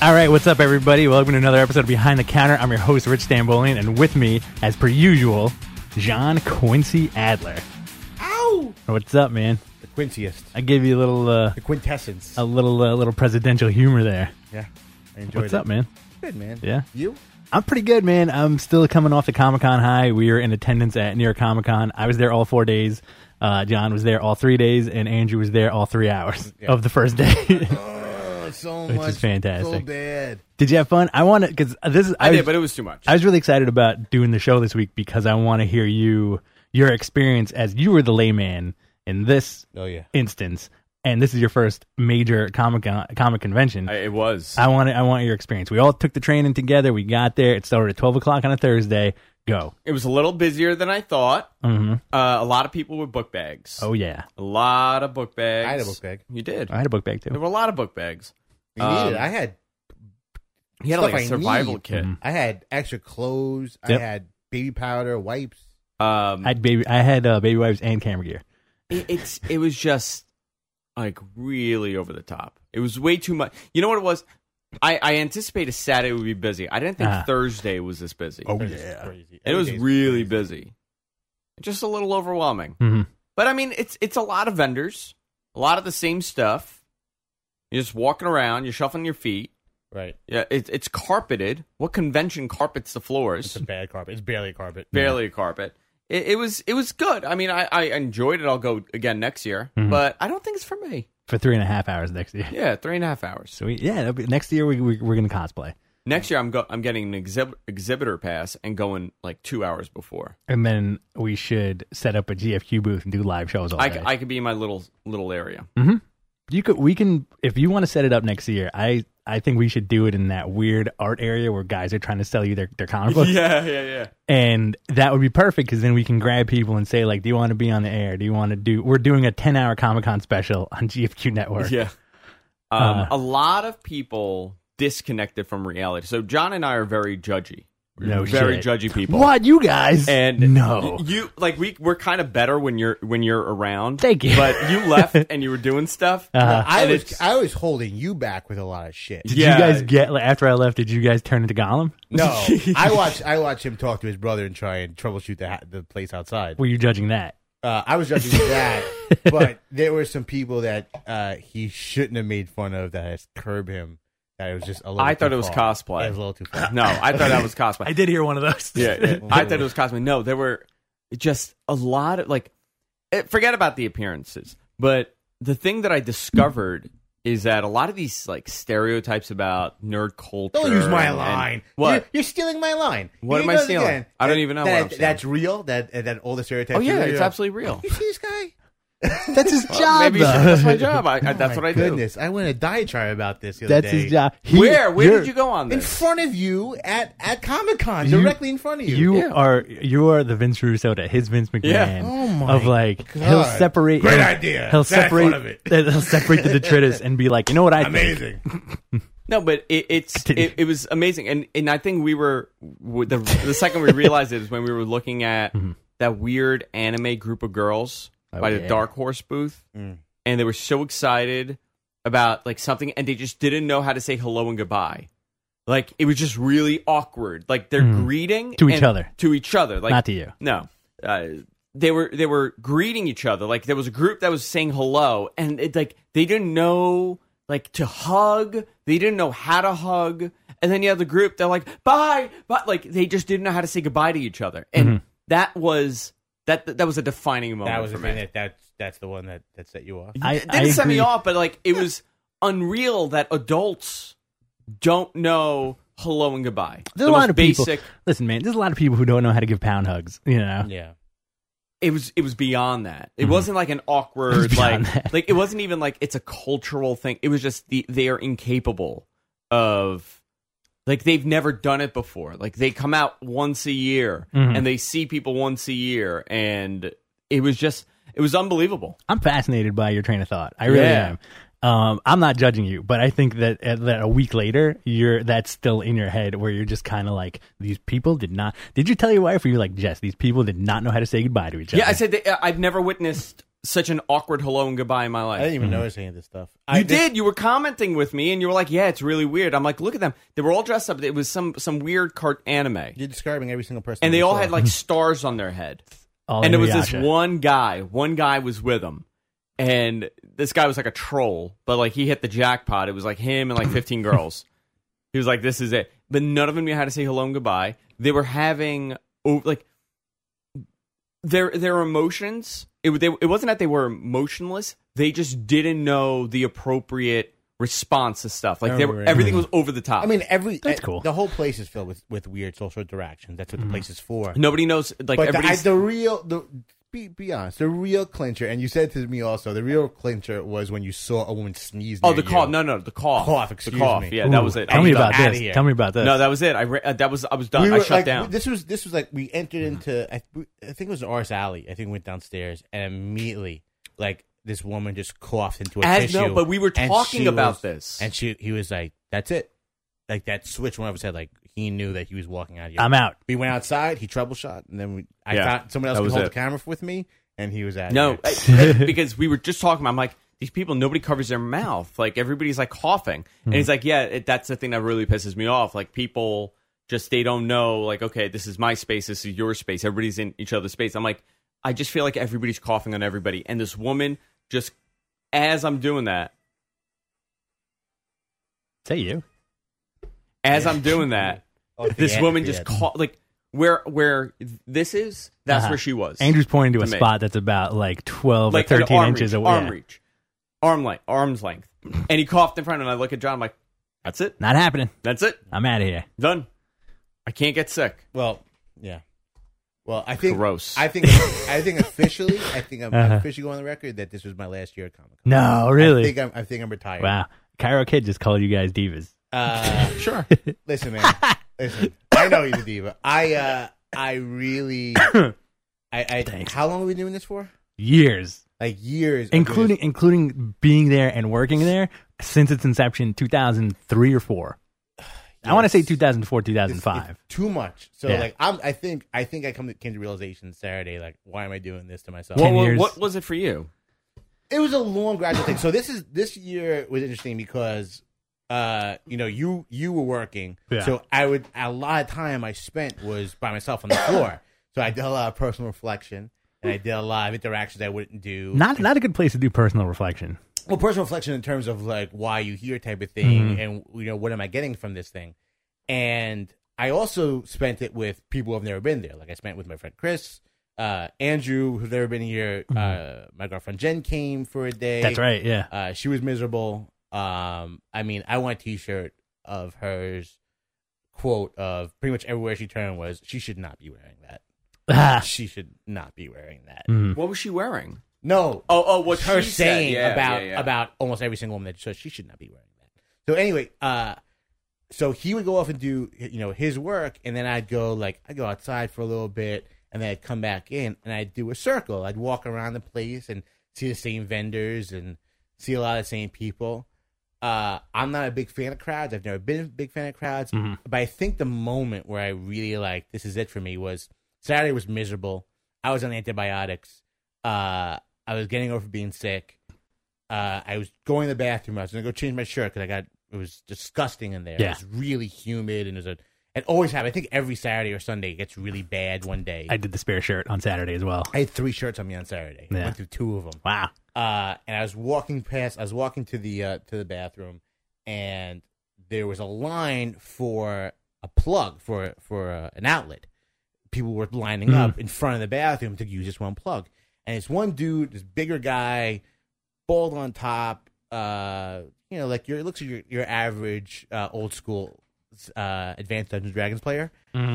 All right, what's up, everybody? Welcome to another episode of Behind the Counter. I'm your host, Rich Stambolian, and with me, as per usual, John Quincy Adler. Ow! What's up, man? The quintiest. I gave you a little, The quintessence. little presidential humor there. Yeah, I enjoyed it. What's up, man? Good, man. Yeah? You? I'm pretty good, man. I'm still coming off the Comic-Con high. We were in attendance at New York Comic-Con. I was there all 4 days. John was there all 3 days, and Andrew was there all 3 hours of the first day. So Which much. is fantastic. So bad. Did you have fun? I want to, because this is... I did, but it was too much. I was really excited about doing the show this week because I want to hear your experience as you were the layman in this instance, and this is your first major comic convention. It was. I want your experience. We all took the train in together. We got there. It started at 12 o'clock on a Thursday. Go. It was a little busier than I thought. Mm-hmm. A lot of people with book bags. Oh, yeah. A lot of book bags. I had a book bag. You did. I had a book bag, too. There were a lot of book bags. You needed it. I had He had stuff like a I survival need. kit. Mhm. I had extra clothes. Yep. I had baby powder, wipes. I had baby wipes and camera gear. It was just like really over the top. It was way too much. You know what it was? I anticipated Saturday would be busy. I didn't think Thursday was this busy. Oh, It's yeah. crazy. It was Every day's really crazy. busy. Just a little overwhelming. Mm-hmm. But I mean, it's a lot of vendors, a lot of the same stuff. You're just walking around, you're shuffling your feet. Right. Yeah, it's carpeted. What convention carpets the floors? It's a bad carpet. It's barely a carpet. Barely a carpet. It was good. I mean, I enjoyed it. I'll go again next year, but I don't think it's for me. For 3.5 hours next year. Yeah, 3.5 hours. So, next year we're going to cosplay. Next year, I'm getting an exhibitor pass and going like 2 hours before. And then we should set up a GFQ booth and do live shows all day. I could be in my little area. Mm-hmm. We can, if you want to set it up next year, I think we should do it in that weird art area where guys are trying to sell you their comic books. Yeah. And that would be perfect because then we can grab people and say, like, do you want to be on the air? Do you want to do, we're doing a 10-hour Comic-Con special on GFQ Network. Yeah. A lot of people disconnected from reality. So John and I are very judgy. No very shit. judgy people. What, you guys? And no, you like we're kind of better when you're around. Thank you. But you left and you were doing stuff. I and was holding you back with a lot of shit. Did you guys get, like, after I left, did you guys turn into Gollum? No, I watched him talk to his brother and try and troubleshoot the place outside. Were you judging that? I was judging that, but there were some people that he shouldn't have made fun of that has curbed him. That it was just a little. I thought too it was far. cosplay. It was a little too far. No, I thought that was cosplay. I did hear one of those. Yeah, I thought it was cosplay. No, there were just a lot of forget about the appearances, but the thing that I discovered is that a lot of these like stereotypes about nerd culture. Don't use my and line. What? You're stealing my line. What Here am he I goes stealing? again. I don't even know what I'm stealing. That's real. That all the stereotypes. Oh yeah, are it's real? absolutely real. You see this guy? That's his job. Maybe that's my job. That's what I do. Goodness, I went a diatribe about this the other That's day. his job. Where did you go on In this? front of you at Comic-Con, directly in front of you. You are the Vince Russo to his Vince McMahon. Yeah. Oh my of like God. he'll separate. Great idea. He'll Stand in separate. front of it. He'll separate the detritus and be like, you know what I think? Amazing. No, but it was amazing, and I think we were the second we realized it is when we were looking at that weird anime group of girls by the Dark Horse booth, and they were so excited about like something, and they just didn't know how to say hello and goodbye. Like it was just really awkward. Like they're greeting To each other. to each other, like Not to you. No, they were greeting each other. Like there was a group that was saying hello, and it like they didn't know like to hug. They didn't know how to hug. And then you have the group, they're like, bye, but like they just didn't know how to say goodbye to each other. And that was a defining moment. That was for the me. thing that's the one that set you off. It didn't set me off, but like it was unreal that adults don't know hello and goodbye. There's The a lot most of people. basic. Listen, man, there's a lot of people who don't know how to give pound hugs. You know. Yeah. It was beyond that. It wasn't like an awkward beyond that. like it wasn't even like it's a cultural thing. It was just they are incapable of like they've never done it before. Like they come out once a year and they see people once a year, and it was unbelievable. I'm fascinated by your train of thought. I really am. I'm not judging you, but I think that a week later, that's still in your head where you're just kind of like, these people did not. Did you tell your wife? Or you like, Jess? These people did not know how to say goodbye to each other. Yeah, I said I've never witnessed such an awkward hello and goodbye in my life. I didn't even notice any of this stuff. You did. You were commenting with me, and you were like, "Yeah, it's really weird." I'm like, "Look at them. They were all dressed up. It was some weird anime." You're describing every single person, and they all had like stars on their head. And there was this one guy. One guy was with them, and this guy was like a troll, but like he hit the jackpot. It was like him and like 15 girls. He was like, "This is it." But none of them knew how to say hello and goodbye. They were having like their emotions. It wasn't that they were emotionless. They just didn't know the appropriate response to stuff. Like everything was over the top. I mean, that's cool. The whole place is filled with weird social interactions. That's what the place is for. Nobody knows. Like, but be honest. The real clincher, and you said to me also, the real clincher was when you saw a woman sneeze. Oh, the cough. No, the cough. Excuse me. Yeah, that was it. Tell me about this. Tell me about this. No, that was it. I was done. I shut down. This was like we entered into. I think it was Ars Alley. I think we went downstairs and immediately like this woman just coughed into a tissue. No, but we were talking about this, and he was like, "That's it." Like that switch went over his head. Like he knew that he was walking out of here. I'm out. We went outside. He troubleshot, and then I thought someone else could hold the camera with me, and he was out. No, because we were just talking. I'm like, these people, nobody covers their mouth. Like everybody's like coughing, and he's like, yeah, that's the thing that really pisses me off. Like people they don't know. Like, okay, this is my space. This is your space. Everybody's in each other's space. I'm like, I just feel like everybody's coughing on everybody, and this woman just as I'm doing that. Say you. As I'm doing that, this woman just caught like where this is. That's where she was. Andrew's pointing to a spot that's about like 12 or 13 inches away. Arm's length. And he coughed in front, and I look at John. I'm like, "That's it. Not happening. That's it. I'm out of here. Done. I can't get sick." Well, yeah. Well, I think gross. I think officially, I'm officially going on the record that this was my last year at Comic-Con. No, really. I think I'm retired. Wow, Cairo Kid just called you guys divas. Sure. Listen, man. Listen, I know he's a diva. I really. Thanks. How long are we doing this for? Years. Like years, including being there and working there since its inception, 2003 or 4. Yes. I want to say 2004, 2005. It's too much. So like, I think I came to realization Saturday. Like, why am I doing this to myself? What was it for you? It was a long graduate thing. So this year was interesting because. You were working, so a lot of time I spent was by myself on the floor. So I did a lot of personal reflection, and I did a lot of interactions I wouldn't do. Not a good place to do personal reflection. Well, personal reflection in terms of like why you here type of thing, and what am I getting from this thing? And I also spent it with people who've never been there. Like I spent with my friend Chris, Andrew, who's never been here. My girlfriend Jen came for a day. That's right. Yeah, she was miserable. I mean, I want a T-shirt of hers, quote of pretty much everywhere she turned was, she should not be wearing that. She should not be wearing that. What was she wearing? No. What her saying about almost every single woman that she should not be wearing that. So anyway, so he would go off and do his work, and then I'd go outside for a little bit, and then I'd come back in and I'd do a circle. I'd walk around the place and see the same vendors and see a lot of the same people. I'm not a big fan of crowds. I've never been a big fan of crowds. But I think the moment where I really this is it for me was Saturday was miserable. I was on antibiotics. I was getting over being sick. I was going to the bathroom. I was going to go change my shirt because it was disgusting in there. Yeah. It was really humid, and it always happens. I think every Saturday or Sunday it gets really bad one day. I did the spare shirt on Saturday as well. I had 3 shirts on me on Saturday. I went through 2 of them. Wow. And I was walking to the bathroom, and there was a line for a plug for an outlet. People were lining up in front of the bathroom to use this one plug. And it's one dude, this bigger guy, bald on top, like it looks like your average old school Advanced Dungeons & Dragons player.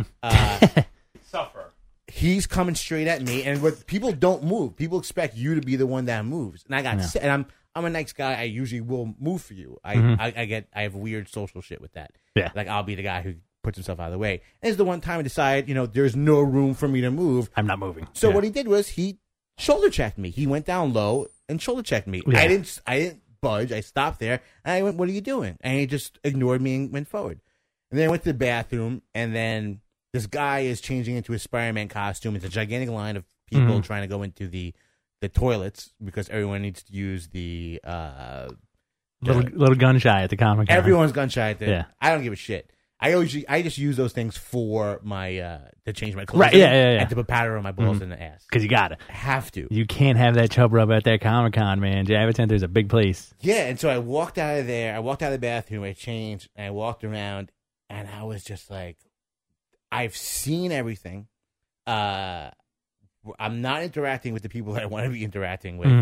Suffer. He's coming straight at me, and what people don't move. People expect you to be the one that moves, and I got sick, and I'm a nice guy. I usually will move for you. I have weird social shit with that. Yeah, like I'll be the guy who puts himself out of the way. And it's the one time I decide, there's no room for me to move. I'm not moving. So what he did was he shoulder checked me. He went down low and shoulder checked me. Yeah. I didn't budge. I stopped there, and I went, "What are you doing?" And he just ignored me and went forward. And then I went to the bathroom, and then this guy is changing into a Spider-Man costume. It's a gigantic line of people trying to go into the the toilets because everyone needs to use the little gun shy at the Comic-Con. Everyone's gun shy at the. Yeah. I don't give a shit. I just use those things for my to change my clothes, right? Yeah. And to put powder on my balls and the ass because you got it. Have to. You can't have that chub rub at that Comic-Con, man. Javits Center is a big place. Yeah, and so I walked out of there. I walked out of the bathroom. I changed and I walked around, and I was just like, I've seen everything. I'm not interacting with the people that I want to be interacting with.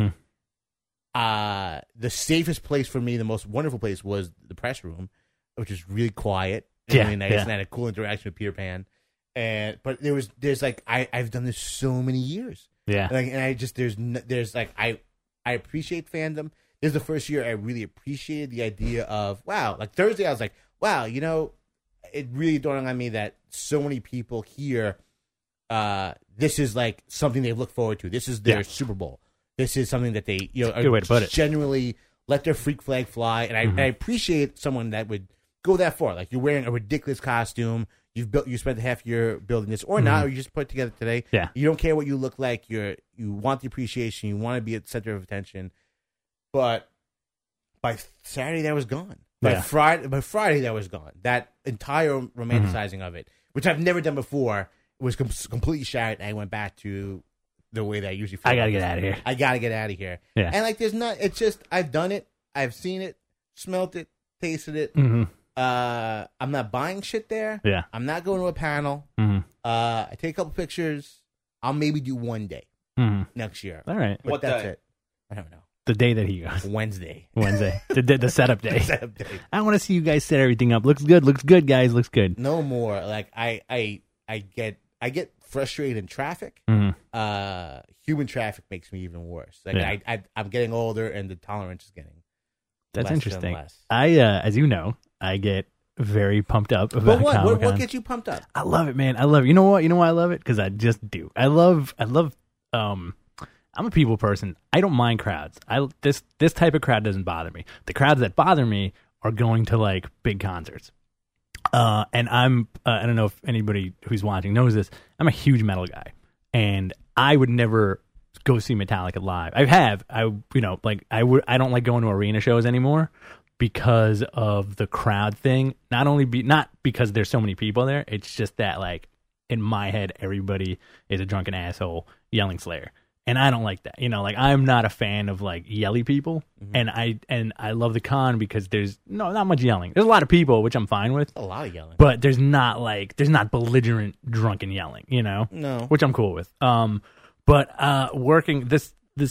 Mm-hmm. The safest place for me, the most wonderful place, was the press room, which is really quiet. Really nice, and I had a cool interaction with Peter Pan. But there's like I've done this so many years. Yeah. And I just there's like I appreciate fandom. This is the first year I really appreciated the idea of wow. Like Thursday I was like, wow, it really dawned on me that so many people here this is like something they look forward to. This is their Super Bowl. This is something that they good way to put it. Genuinely let their freak flag fly. And I appreciate someone that would go that far. Like you're wearing a ridiculous costume. You spent half your building this or not, or you just put it together today. Yeah. You don't care what you look like. You want the appreciation. You want to be at the center of attention. But by Saturday that was gone. By Friday that was gone. That entire romanticizing of it, which I've never done before, was completely shattered. And I went back to the way that I usually feel. I gotta get out of here. I gotta get out of here. Yeah. And like, it's just I've done it. I've seen it, smelt it, tasted it. Mm-hmm. I'm not buying shit there. Yeah. I'm not going to a panel. Mm-hmm. I take a couple pictures. I'll maybe do one day next year. All right. But that's it. I don't know. The day that he goes. Wednesday. The setup day. Setup day. I want to see you guys set everything up. Looks good, guys. Looks good. No more. Like I get frustrated in traffic. Mm-hmm. Human traffic makes me even worse. Like I'm getting older and the tolerance is getting That's less interesting. and less. As you know, I get very pumped up about Comic-Con. What gets you pumped up? I love it, man. I love it. You know what? I love it? Because I just do. I love I'm a people person. I don't mind crowds. This type of crowd doesn't bother me. The crowds that bother me are going to like big concerts. And I don't know if anybody who's watching knows this. I'm a huge metal guy, and I would never go see Metallica live. I don't like going to arena shows anymore because of the crowd thing. Not because there's so many people there. It's just that like in my head, everybody is a drunken asshole yelling Slayer. And I don't like that. Like I'm not a fan of like yelly people. Mm-hmm. And I love the con because there's not much yelling. There's a lot of people, which I'm fine with. A lot of yelling. But there's not belligerent drunken yelling, No. Which I'm cool with. But working this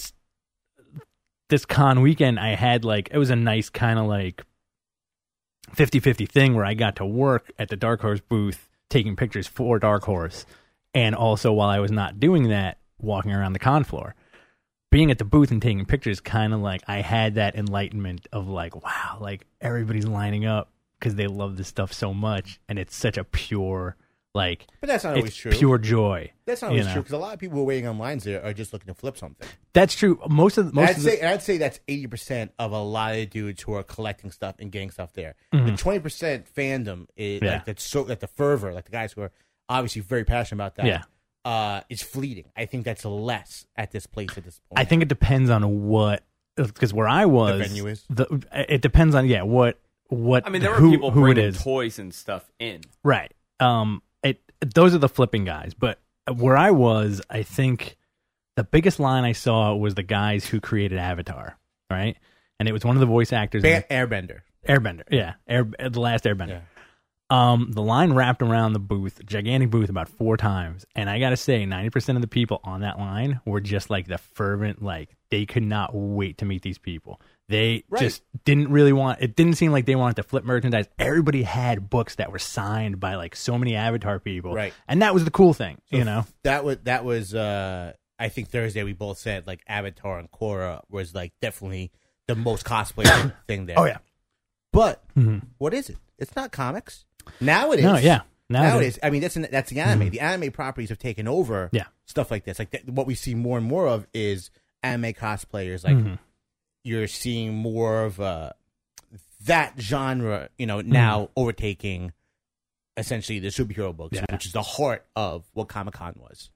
con weekend, I had like, it was a nice kind of like 50-50 thing where I got to work at the Dark Horse booth taking pictures for Dark Horse. And also while I was not doing that, walking around the con floor. Being at the booth and taking pictures, kind of like I had that enlightenment of like, wow, like everybody's lining up because they love this stuff so much. And it's such a pure, like, but that's not always true. Pure joy. That's not always true because a lot of people who are waiting on lines there are just looking to flip something. That's true. I'd say that's 80% of a lot of dudes who are collecting stuff and getting stuff there. Mm-hmm. The 20% fandom is like that the fervor, like the guys who are obviously very passionate about that. Yeah. Is fleeting. I think that's less at this place at this point. I think it depends on what, because where I was, the venue is. It depends on what. I mean, there were people bringing toys and stuff in, right? Those are the flipping guys. But where I was, I think the biggest line I saw was the guys who created Avatar, right? And it was one of the voice actors. Airbender, yeah, the last Airbender. Yeah. The line wrapped around the booth, gigantic booth, about 4 times. And I got to say, 90% of the people on that line were just like the fervent, like they could not wait to meet these people. They just didn't really it didn't seem like they wanted to flip merchandise. Everybody had books that were signed by like so many Avatar people. Right. And that was the cool thing, That was I think Thursday we both said like Avatar and Korra was like definitely the most cosplay thing there. Oh, yeah. But what is it? It's not comics. Now it is. No, yeah. Now it is. I mean, that's the anime. Mm-hmm. The anime properties have taken over stuff like this. Like what we see more and more of is anime cosplayers. Like you're seeing more of that genre, now overtaking essentially the superhero books, which is the heart of what Comic-Con was.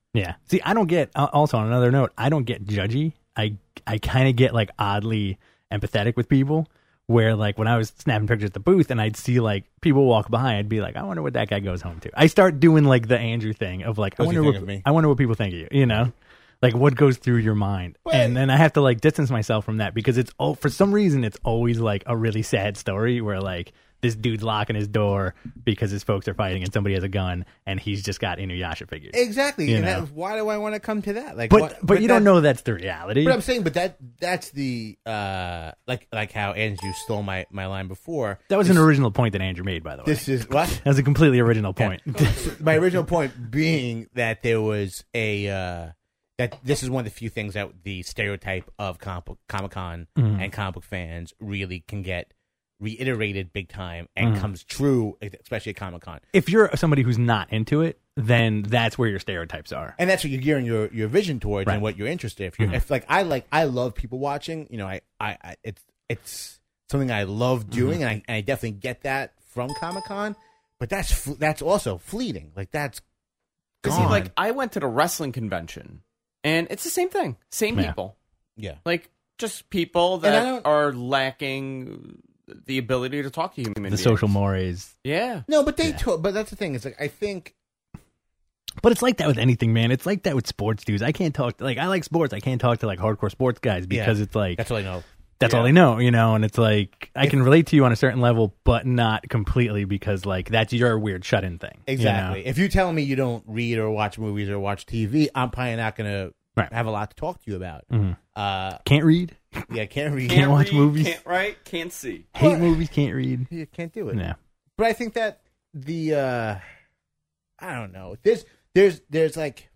Yeah. See, I don't get, also on another note, I don't get judgy. I kind of get like oddly empathetic with people where like when I was snapping pictures at the booth and I'd see like people walk by, I'd be like, I wonder what that guy goes home to. I start doing like the Andrew thing of like, I wonder what people think of you, you know? Like what goes through your mind. But, and then I have to like distance myself from that because it's for some reason it's always like a really sad story where like this dude's locking his door because his folks are fighting and somebody has a gun and he's just got Inuyasha figures. Exactly. And why do I want to come to that? Like, but you don't know that's the reality. But I'm saying, that's the like how Andrew stole my line before. That was an original point that Andrew made, by the way. This is what? That was a completely original point. Yeah. My original point being that there was that this is one of the few things that the stereotype of Comic-Con and comic book fans really can get reiterated big time and comes true, especially at Comic-Con. If you're somebody who's not into it, then that's where your stereotypes are, and that's what you're gearing your vision towards and what you're interested in. If I love people watching, you know, it's something I love doing, and I definitely get that from Comic-Con. But that's also fleeting. Like that's gone. See, like I went to the wrestling convention, and it's the same thing, same people. Yeah, like just people that are lacking the ability to talk to human beings. The social mores. Yeah. No, but but that's the thing. It's like I think. But it's like that with anything, man. It's like that with sports dudes. I can't talk I like sports. I can't talk to like hardcore sports guys because it's like that's all I know. That's all they know, you know. And it's like I can relate to you on a certain level, but not completely because like that's your weird shut-in thing. Exactly. You know? If you tell me you don't read or watch movies or watch TV, I'm probably not gonna have a lot to talk to you about. Can't read. Yeah, can't read. Can't watch movies. Can't write. Can't see. Hate movies. Can't read. You can't do it. Yeah. But I think that I don't know. There's like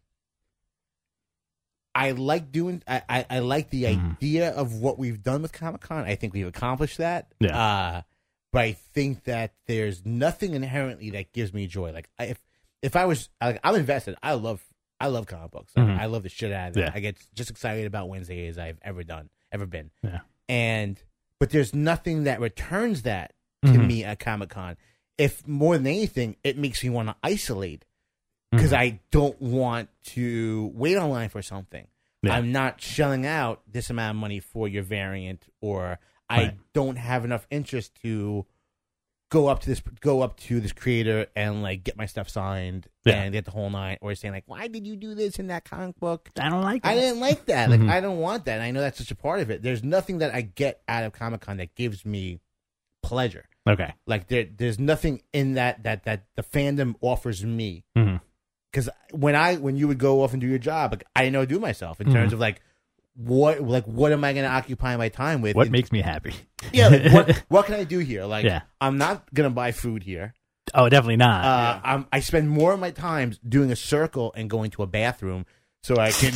I like doing. I like the idea of what we've done with Comic-Con. I think we've accomplished that. Yeah. But I think that there's nothing inherently that gives me joy. Like if I was, I'm invested. I love comic books. I love the shit out of them. Yeah. I get just excited about Wednesday as I've ever been. Yeah. But there's nothing that returns that to me at Comic-Con. If more than anything, it makes me want to isolate because I don't want to wait online for something. Yeah. I'm not shelling out this amount of money for your variant, or I don't have enough interest to go up to this creator and like get my stuff signed and get the whole nine, or saying like, why did you do this in that comic book? I don't like that. I didn't like that. Like I don't want that. And I know that's such a part of it. There's nothing that I get out of Comic-Con that gives me pleasure. Okay. Like there's nothing in that the fandom offers me. Because when you would go off and do your job, like, I didn't know what to do myself in terms of like what am I going to occupy my time with? What makes me happy? Yeah, like, what can I do here? Like I'm not going to buy food here. Oh, definitely not. I spend more of my time doing a circle and going to a bathroom so I can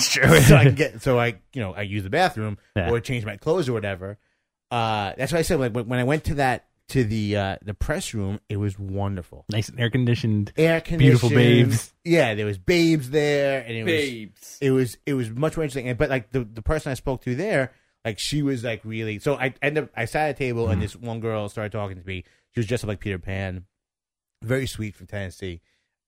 I use the bathroom or change my clothes or whatever. That's why I said like when I went to the press room, it was wonderful. Nice and air conditioned, beautiful babes. Yeah, there was babes there, and it was much more interesting. But like the person I spoke to there, like she was like really. So I sat at a table and this one girl started talking to me. She was dressed up like Peter Pan, very sweet from Tennessee.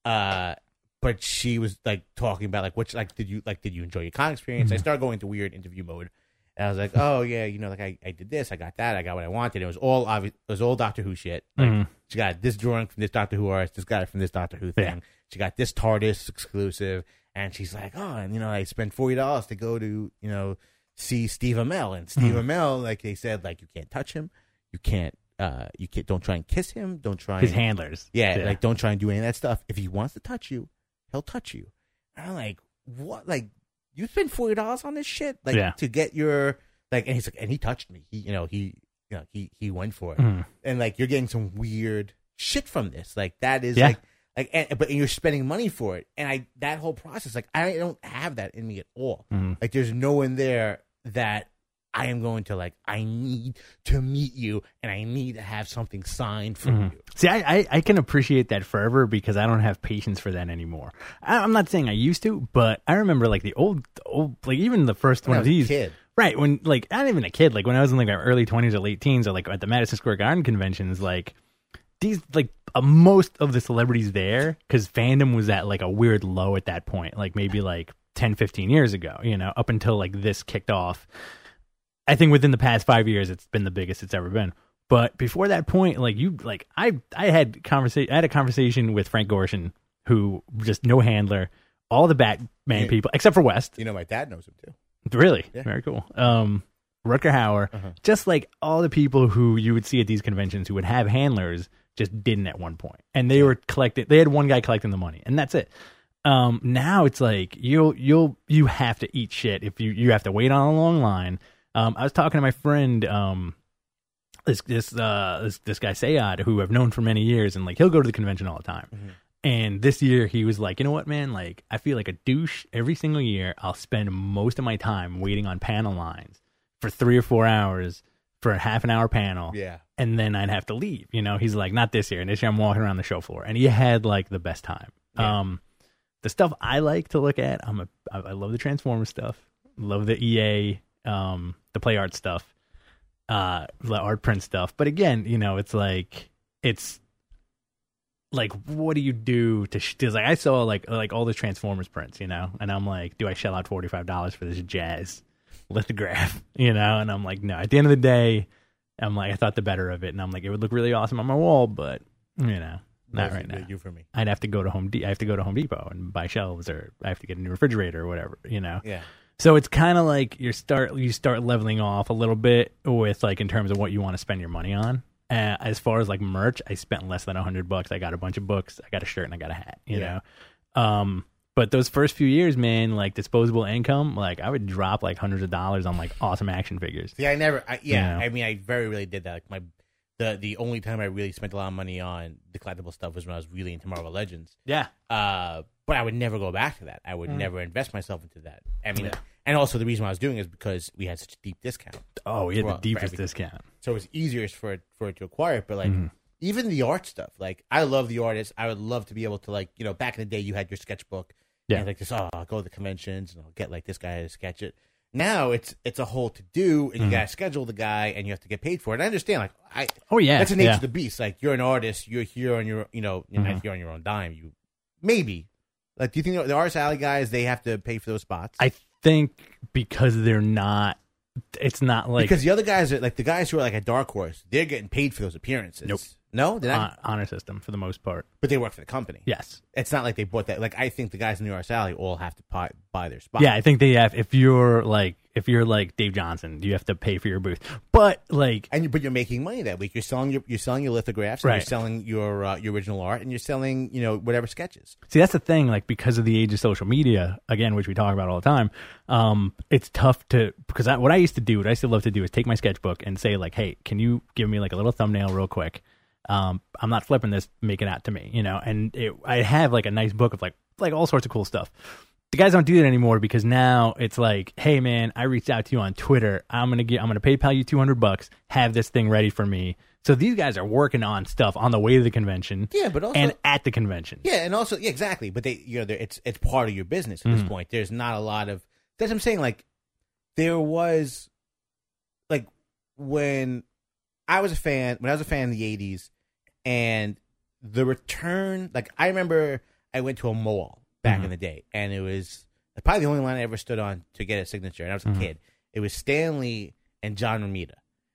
But she was like talking about like what did you enjoy your con experience? I started going into weird interview mode. And I was like, oh yeah, like I did this, I got that, I got what I wanted. It was all obvious. It was all Doctor Who shit. Like she got this drawing from this Doctor Who artist, this guy from this Doctor Who thing. Yeah. She got this TARDIS exclusive, and she's like, oh, and I spent $40 to go to see Steve Amell, and Steve Amell, like they said, like you can't touch him, you can't, don't try and kiss him, don't try his handlers, like don't try and do any of that stuff. If he wants to touch you, he'll touch you. And I'm like, what, like. You spend $40 on this shit, like to get your like, and he's like, and he touched me. He went for it, and like you're getting some weird shit from this. Like that is but you're spending money for it, and that whole process, like I don't have that in me at all. Like there's no one there that I am going to like. I need to meet you, and I need to have something signed from you. See, I can appreciate that fervor because I don't have patience for that anymore. I'm not saying I used to, but I remember like the old like even the first one of these. Kid. Right, when like not even a kid, like when I was in like my early 20s or late teens, or like at the Madison Square Garden conventions, like these like most of the celebrities there, because fandom was at like a weird low at that point, like maybe like 10, 15 years ago, up until like this kicked off. I think within the past 5 years, it's been the biggest it's ever been. But before that point, I had a conversation with Frank Gorshin, who just no handler, all the Batman people except for West. My dad knows him too. Really? Yeah. Very cool. Rutger Hauer, just like all the people who you would see at these conventions who would have handlers just didn't at one point. And they were collecting, they had one guy collecting the money, and that's it. Now it's like you have to eat shit if you have to wait on a long line. I was talking to my friend, this guy Sayad, who I've known for many years, and like he'll go to the convention all the time. Mm-hmm. And this year he was like, you know what, man? Like, I feel like a douche every single year. I'll spend most of my time waiting on panel lines for 3 or 4 hours for a half an hour panel. Yeah. And then I'd have to leave. He's like, not this year. And this year I'm walking around the show floor. And he had like the best time. Yeah. The stuff I like to look at, I love the Transformers stuff. Love the EA, the Play Art stuff, the art print stuff. But again, it's like, what do you do to? Cause like I saw like all the Transformers prints, and I'm like, do I shell out $45 for this jazz lithograph? And I'm like, no. At the end of the day, I'm like, I thought the better of it, and I'm like, it would look really awesome on my wall, but not right now. You for me. I'd have to go to Home Depot and buy shelves, or I have to get a new refrigerator or whatever. Yeah. So it's kind of like you start leveling off a little bit with like in terms of what you want to spend your money on. As far as like merch, I spent less than $100. I got a bunch of books, I got a shirt, and I got a hat. You know, but those first few years, man, like disposable income, like I would drop like hundreds of dollars on like awesome action figures. I mean, I very rarely did that. Like the only time I really spent a lot of money on the collectible stuff was when I was really into Marvel Legends. Yeah. But I would never go back to that. I would never invest myself into that. I mean, and also the reason why I was doing it is because we had such a deep discount. Oh, we had the deepest discount. So it was easier for it to acquire it. But like even the art stuff, like I love the artists. I would love to be able to like, back in the day you had your sketchbook. Yeah. And like this, I'll go to the conventions and I'll get like this guy to sketch it. Now it's a whole to do, and you gotta schedule the guy, and you have to get paid for it. And I understand, like that's the nature of the beast. Like you're an artist, you're here on your, you're not here on your own dime. You maybe, like, do you think the Artist Alley guys, they have to pay for those spots? I think because they're not. It's not like because the other guys are like the guys who are like a Dark Horse. They're getting paid for those appearances. Nope. No, they're not. Honor system for the most part, but they work for the company. Yes, it's not like they bought that. Like I think the guys in the Artist Alley all have to buy their spot. Yeah, I think they have. If you're like Dave Johnson, you have to pay for your booth. But like, but you're making money that week. You're selling your lithographs, and you're selling your original art, and you're selling whatever sketches. See, that's the thing. Like because of the age of social media, again, which we talk about all the time, it's tough to what I used to love to do is take my sketchbook and say like, hey, can you give me like a little thumbnail real quick? I'm not flipping this, make it out to me, and I have like a nice book of like all sorts of cool stuff. The guys don't do that anymore because now it's like, hey man, I reached out to you on Twitter. I'm gonna PayPal you $200. Have this thing ready for me. So these guys are working on stuff on the way to the convention, but also and at the convention, and also exactly. But they, it's part of your business at this point. There's not a lot of that's what I'm saying. Like there was, like when I was a fan in the '80s. And the return, like I remember I went to a mall back in the day, and it was probably the only line I ever stood on to get a signature, and I was a kid. It was Stan Lee and John Romita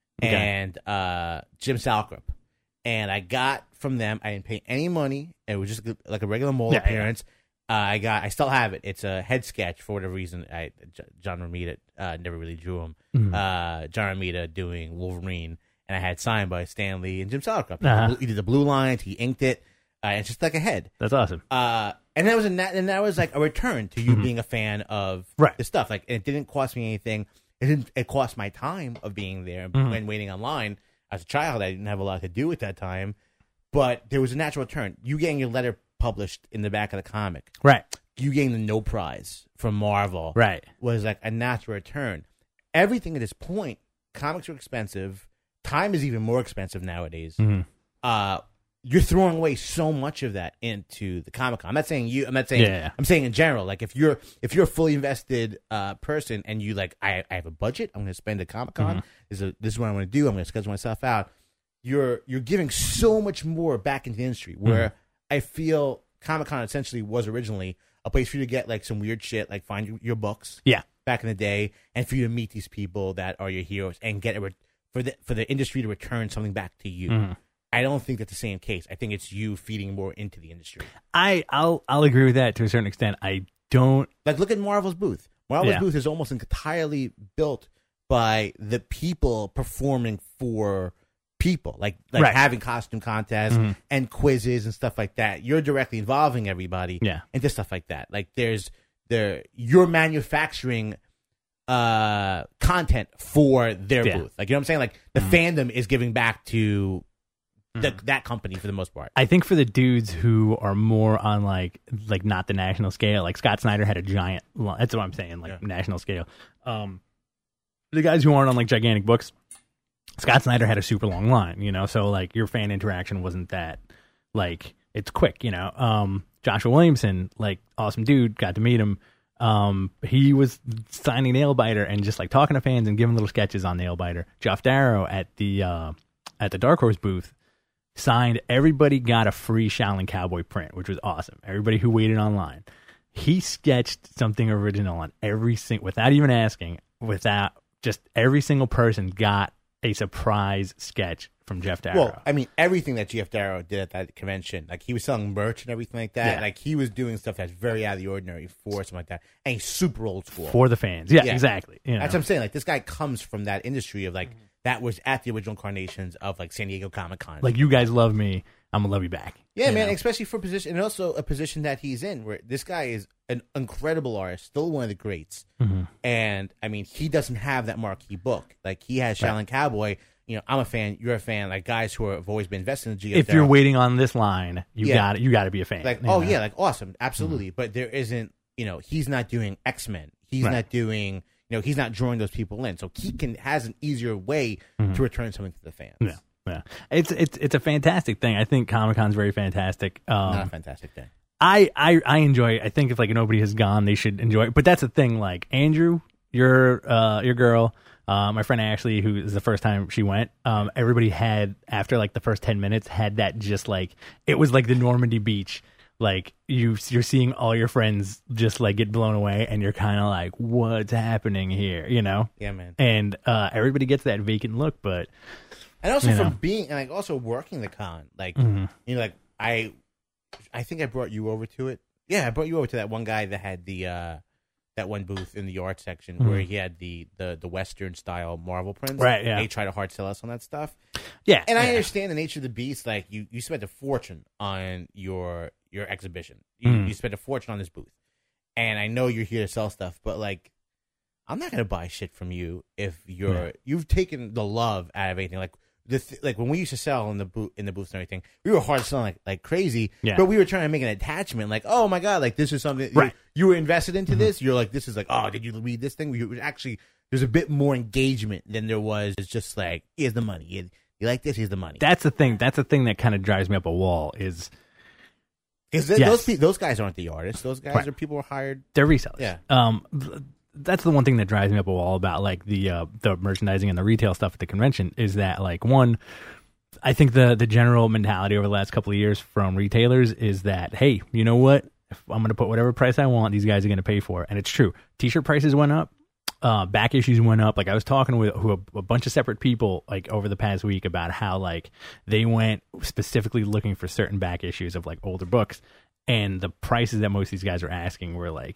and Jim Salkrop. And I got from them, I didn't pay any money. It was just like a regular mall appearance. Yeah. I still have it. It's a head sketch for whatever reason. John Romita never really drew him. John Romita doing Wolverine. And I had signed by Stan Lee and Jim Salkrop. He did the blue lines. He inked it. It's just like a head. That's awesome. And that was like a return to you being a fan of the stuff. Like it didn't cost me anything. It cost my time of being there when waiting online. As a child, I didn't have a lot to do at that time. But there was a natural return. You getting your letter published in the back of the comic. Right. You getting the no prize from Marvel. Right. Was like a natural return. Everything at this point, comics are expensive. Time is even more expensive nowadays. You're throwing away so much of that into the Comic-Con. I'm not saying you. I'm not saying. Yeah. I'm saying in general. Like if you're a fully invested person and you like, I have a budget. I'm going to spend at Comic-Con. This is what I want to do. I'm going to schedule myself out. you're giving so much more back into the industry. Where I feel Comic-Con essentially was originally a place for you to get like some weird shit, like find your books. Yeah. Back in the day, and for you to meet these people that are your heroes and get for the industry to return something back to you. I don't think that's the same case. I think it's you feeding more into the industry. I'll agree with that to a certain extent. I don't like look at Marvel's booth. Marvel's booth is almost entirely built by the people performing for people, like having costume contests and quizzes and stuff like that. You're directly involving everybody into stuff like that. Like you're manufacturing content for their booth. Like, you know what I'm saying? Like the fandom is giving back to that company for the most part. I think for the dudes who are more on like not the national scale, like Scott Snyder had a giant, that's what I'm saying, like national scale. The guys who aren't on like gigantic books, Scott Snyder had a super long line, you know, so like your fan interaction wasn't that like it's quick, you know. Joshua Williamson, like awesome dude, got to meet him. He was signing Nailbiter and just like talking to fans and giving little sketches on Nailbiter. Geoff Darrow at the Dark Horse booth signed. Everybody got a free Shaolin Cowboy print, which was awesome. Everybody who waited online, he sketched something original on every without even asking. Without just every single person got a surprise sketch from Geoff Darrow. Well, I mean, everything that Geoff Darrow did at that convention, like he was selling merch and everything like that. Yeah. Like he was doing stuff that's very out of the ordinary for something like that, and he's super old school for the fans. Yeah. Exactly. You know. That's what I'm saying. Like this guy comes from that industry of like that was at the original incarnations of like San Diego Comic-Con. Like you guys love me, I'm gonna love you back. Yeah, man. Know? Especially for a position, and also a position that he's in, where this guy is an incredible artist, still one of the greats. And I mean, he doesn't have that marquee book. Like he has Shaolin Cowboy. You know, I'm a fan. You're a fan. Like guys who have always been invested in Geoff If Darrow. you're waiting on this line, you got to be a fan. Like, oh yeah, like awesome, absolutely. But there isn't. You know, he's not doing X-Men. He's not doing. You know, he's not drawing those people in, so he has an easier way to return something to the fans. Yeah. It's a fantastic thing. I think Comic-Con's very fantastic. Not a fantastic thing. I enjoy it. I think if like nobody has gone, they should enjoy it. But that's the thing. Like Andrew, your girl, my friend Ashley, who is the first time she went. Everybody had after like the first 10 minutes had that just like it was like the Normandy beach. Like you're seeing all your friends just like get blown away, and you're kind of like, what's happening here? You know? Yeah, man. And everybody gets that vacant look, but and also from being and like also working the con, like you know, like I think I brought you over to it. Yeah, I brought you over to that one guy that had the that one booth in the art section where he had the Western style Marvel prints. Right. Yeah. They try to hard sell us on that stuff. Yeah. And I understand the nature of the beast. Like you spent a fortune on your exhibition. You spent a fortune on this booth, and I know you're here to sell stuff, but like, I'm not gonna buy shit from you if you've taken the love out of anything. Like like when we used to sell in the booths and everything, we were hard selling like crazy. Yeah. But we were trying to make an attachment. Like, oh my god, like this is something you were invested into this. You're like, this is like, oh, did you read this thing? Actually, there's a bit more engagement than there was. It's just like, here's the money. You like this? Here's the money. That's the thing. That's the thing that kind of drives me up a wall. Is those guys aren't the artists. Those guys are people who are hired. They're resellers. Yeah. That's the one thing that drives me up a wall about like the merchandising and the retail stuff at the convention is that like one, I think the general mentality over the last couple of years from retailers is that, hey, you know what? If I'm going to put whatever price I want, these guys are going to pay for it. And it's true. T-shirt prices went up. Back issues went up. Like I was talking with a bunch of separate people like over the past week about how like they went specifically looking for certain back issues of like older books, and the prices that most of these guys were asking were like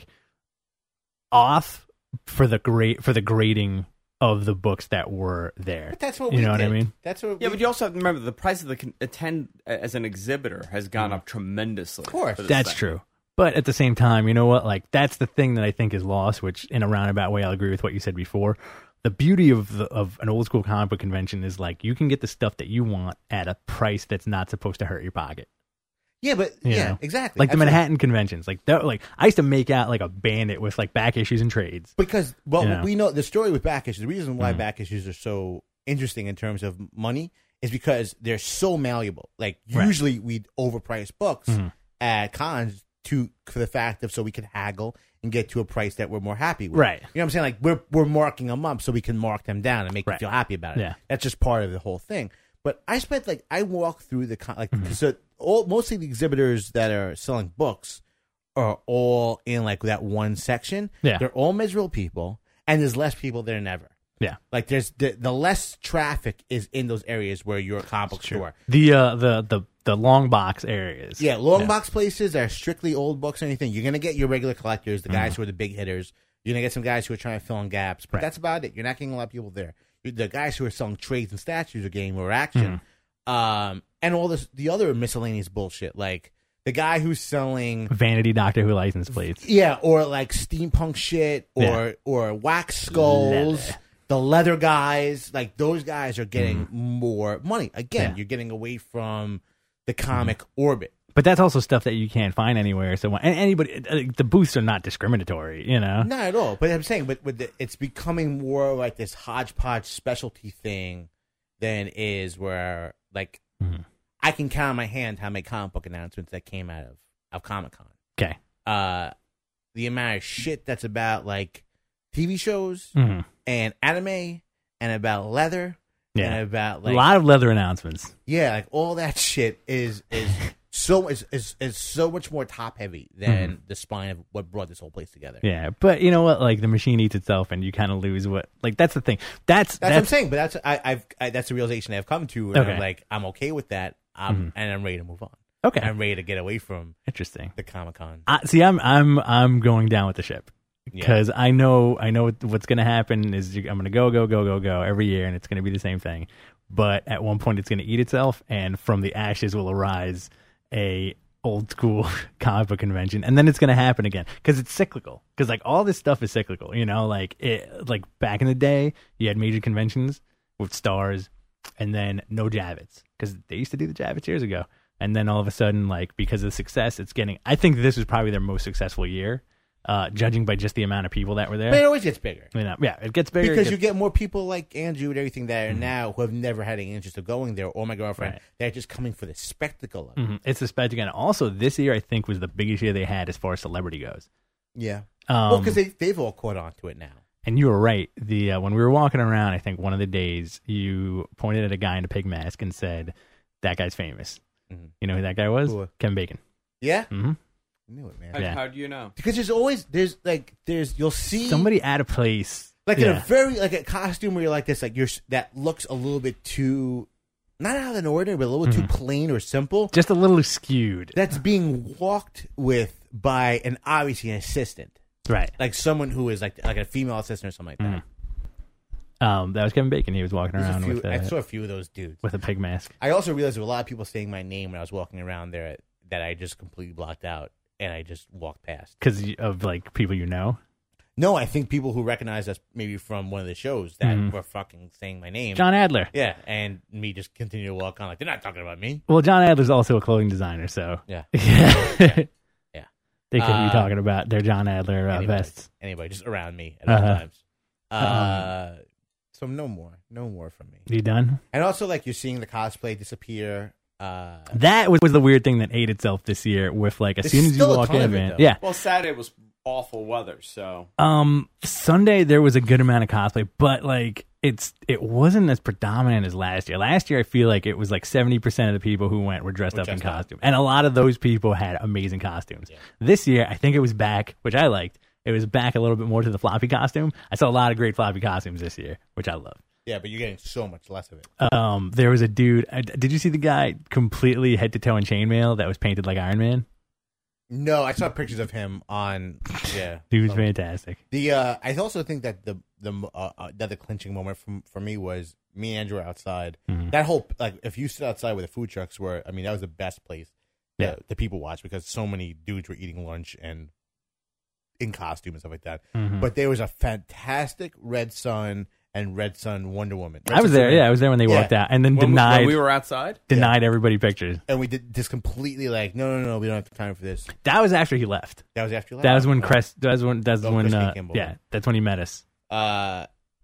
off for the grading of the books that were there. But that's what you know what I mean. That's what. Yeah, but you also have to remember the price of the attend as an exhibitor has gone up tremendously. Of course, that's true. But at the same time, you know what? Like that's the thing that I think is lost. Which, in a roundabout way, I'll agree with what you said before. The beauty of an old school comic book convention is like you can get the stuff that you want at a price that's not supposed to hurt your pocket. Yeah, but exactly. Like the Manhattan conventions, like I used to make out like a bandit with like back issues and trades because we know the story with back issues. The reason why back issues are so interesting in terms of money is because they're so malleable. Like usually we'd overprice books at cons for the fact of so we could haggle and get to a price that we're more happy with. Right. You know what I'm saying? Like we're marking them up so we can mark them down and make them feel happy about it. Yeah. That's just part of the whole thing. But I walk through so mostly the exhibitors that are selling books are all in like that one section. Yeah. They're all miserable people, and there's less people there than ever. Yeah. Like there's the less traffic is in those areas where you're a comic book store. The long box areas. Yeah, box places are strictly old books or anything. You're gonna get your regular collectors, the guys who are the big hitters. You're gonna get some guys who are trying to fill in gaps, but that's about it. You're not getting a lot of people there. The guys who are selling trades and statues are getting more action. And all the other miscellaneous bullshit, like the guy who's selling vanity Doctor Who license plates. Yeah, or like steampunk shit or wax skulls. The leather guys, like those guys are getting more money. Again, you're getting away from the comic orbit. But that's also stuff that you can't find anywhere. So and anybody, the booths are not discriminatory, you know? Not at all. But I'm saying, it's becoming more like this hodgepodge specialty thing than is where like I can count on my hand how many comic book announcements that came out of Comic-Con. Okay. The amount of shit that's about like TV shows and anime and about leather and about like a lot of leather announcements. Yeah, like all that shit is so much more top heavy than the spine of what brought this whole place together. Yeah, but you know what? Like the machine eats itself, and you kind of lose what. Like that's the thing. That's what I'm saying. But that's the realization I've come to. And I'm like, I'm okay with that. And I'm ready to move on. Okay, I'm ready to get away from the Comic-Con. See, I'm going down with the ship. Because I know what's going to happen is I'm going to go every year, and it's going to be the same thing. But at one point, it's going to eat itself, and from the ashes will arise a old school comic book convention, and then it's going to happen again because it's cyclical. Because like all this stuff is cyclical, you know. Like back in the day, you had major conventions with stars, and then no Javits because they used to do the Javits years ago, and then all of a sudden, like because of the success, it's getting. I think this was probably their most successful year. Judging by just the amount of people that were there. But it always gets bigger. It gets bigger. Because you get more people like Andrew and everything that are now who have never had any interest of going there, or my girlfriend, they're just coming for the spectacle of it. It's the spectacle. And also, this year, I think, was the biggest year they had as far as celebrity goes. Yeah. Well, because they've all caught on to it now. And you were right. When we were walking around, I think one of the days, you pointed at a guy in a pig mask and said, that guy's famous. You know who that guy was? Cool. Kevin Bacon. Yeah? Mm-hmm. I knew it, man. How do you know? Because you'll see somebody at a place like in a very like a costume where you're like this, like that looks a little bit too not out of the ordinary, but a little bit too plain or simple, just a little skewed. That's being walked with by obviously an assistant, right? Like someone who is like a female assistant or something like that. That was Kevin Bacon. He was walking around with. I saw a few of those dudes with a pig mask. I also realized there were a lot of people saying my name when I was walking around there that I just completely blocked out. And I just walked past. Because of, like, people you know? No, I think people who recognize us maybe from one of the shows that were fucking saying my name. John Adler. Yeah, and me just continue to walk on like, they're not talking about me. Well, John Adler's also a clothing designer, so. Yeah. Yeah. They could be talking about their John Adler vests. Anybody, just around me at all times. So no more from me. You done? And also, like, you're seeing the cosplay disappear. That was the weird thing that ate itself this year with like as soon as you walk in, man. Yeah. Well, Saturday was awful weather, so Sunday there was a good amount of cosplay, but like it wasn't as predominant as last year. Last year I feel like it was like 70% of the people who went were dressed up in costume. And a lot of those people had amazing costumes. Yeah. This year I think it was back, which I liked. It was back a little bit more to the floppy costume. I saw a lot of great floppy costumes this year, which I love. Yeah, but you're getting so much less of it. There was a dude. Did you see the guy completely head to toe in chainmail that was painted like Iron Man? No, I saw pictures of him on. Yeah, he was fantastic. I also think that the clinching moment for me was me and Andrew outside. That whole like if you sit outside where the food trucks were, I mean that was the best place. The people watch because so many dudes were eating lunch and in costume and stuff like that. But there was a fantastic Red Sun. And Red Sun Wonder Woman. I was there. Yeah, I was there when they walked out, and then when we were outside, denied everybody pictures. And we did this completely like, no, we don't have time for this. That was after he left. That was after he left. That was when Crest. That's when. That's when he met us. And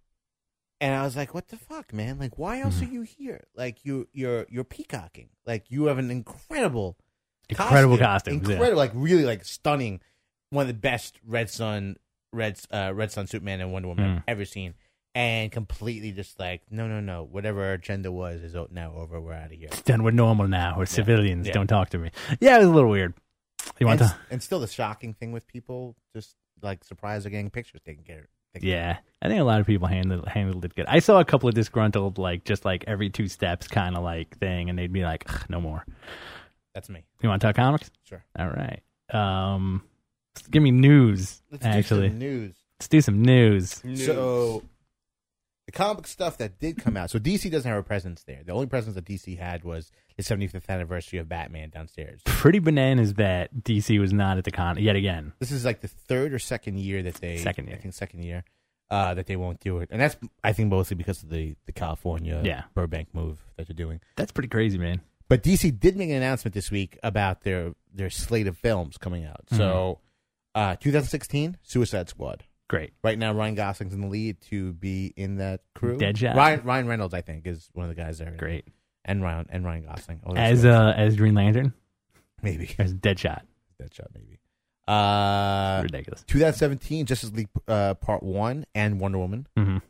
I was like, what the fuck, man? Like, why else are you here? Like, you're peacocking. Like, you have an incredible costume. Incredible, like really like stunning. One of the best Red Sun Superman and Wonder Woman I've ever seen. and completely just like, no, whatever our agenda was is now over. We're out of here. It's done. We're normal now. We're civilians. Don't talk to me. Yeah, it was a little weird. You want to? And still the shocking thing with people just like surprised they're getting pictures taken care of. Yeah, I think a lot of people handled it good. I saw a couple of disgruntled, like just like every 2 steps kind of like thing, and they'd be like, no more. That's me. You want to talk comics? Sure. All right. Give me news. Let's actually, do some news. Let's do some news. So the comic stuff that did come out. So DC doesn't have a presence there. The only presence that DC had was the 75th anniversary of Batman downstairs. Pretty bananas that DC was not at the con yet again. This is like the 3rd or 2nd year that they... Second year. I think 2nd year that they won't do it. And that's, I think, mostly because of the California Burbank move that they're doing. That's pretty crazy, man. But DC did make an announcement this week about their slate of films coming out. So 2016, Suicide Squad. Great. Right now, Ryan Gosling's in the lead to be in that crew. Deadshot. Ryan Reynolds, I think, is one of the guys there. Great. And Ryan Gosling. Oh, as Green Lantern? Maybe. As Deadshot. Deadshot, maybe. Ridiculous. 2017, Justice League Part 1 and Wonder Woman.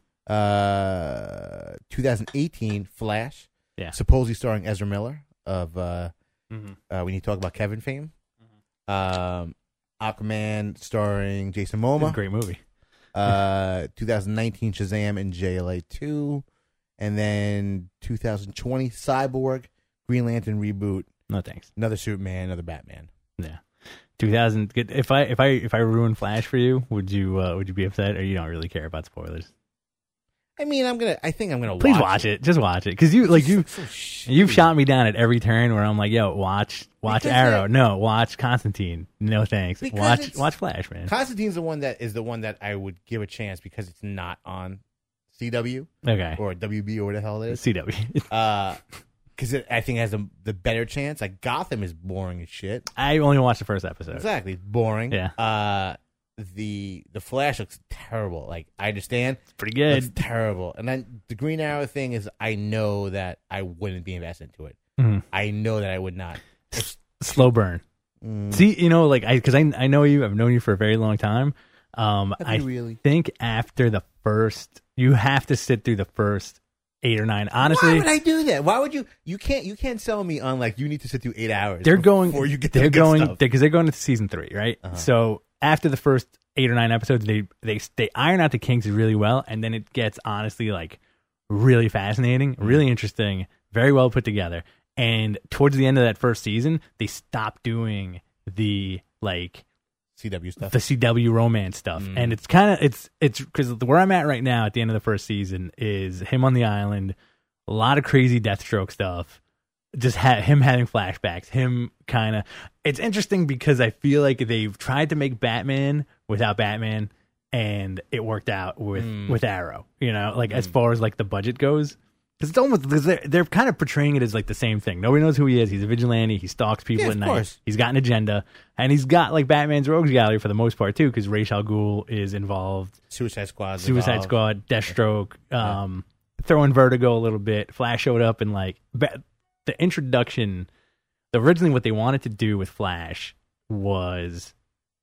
2018, Flash. Yeah. Supposedly starring Ezra Miller of when you talk about Kevin fame. Aquaman starring Jason Momoa. Great movie. 2019, Shazam and JLA 2. And then 2020, Cyborg, Green Lantern reboot. No thanks. Another Superman, another Batman. Yeah. 2000. If I ruin Flash for you, would you be upset, or you don't really care about spoilers? I mean, I think I'm gonna. Please watch it. Just watch it, because you've shot me down at every turn where I'm like, yo, watch Arrow. No, watch Constantine. No thanks. Watch Flash, man. Constantine's the one that I would give a chance because it's not on CW. Okay. Or WB or what the hell it is. CW. Because I think it has the better chance. Like Gotham is boring as shit. I only watched the first episode. Exactly, boring. Yeah. The Flash looks terrible. Like I understand, it's pretty good. It's terrible. And then the Green Arrow thing is, I know that I wouldn't be invested into it. I know that I would not. Slow burn. See, because I know you. I've known you for a very long time. I think after the first, you have to sit through the first 8 or 9. Honestly, why would I do that? Why would you? You can't sell me on like you need to sit through 8 hours. They're going stuff. Because they're going to season 3, right? So after the first 8 or 9 episodes, they iron out the kinks really well, and then it gets honestly like really fascinating, really interesting, very well put together. And towards the end of that first season, they stopped doing the like CW stuff, the CW romance stuff, and it's kind of it's because where I'm at right now at the end of the first season is him on the island, a lot of crazy Deathstroke stuff, just him having flashbacks, him kind of. It's interesting because I feel like they've tried to make Batman without Batman, and it worked out with Arrow. As far as like the budget goes. Because it's almost they're kind of portraying it as like the same thing. Nobody knows who he is. He's a vigilante. He stalks people at night. Course. He's got an agenda, and he's got like Batman's rogues gallery for the most part too. Because Ra's al Ghul is involved. Suicide Squad, Deathstroke, throwing Vertigo a little bit. Flash showed up, and like the introduction. Originally, what they wanted to do with Flash was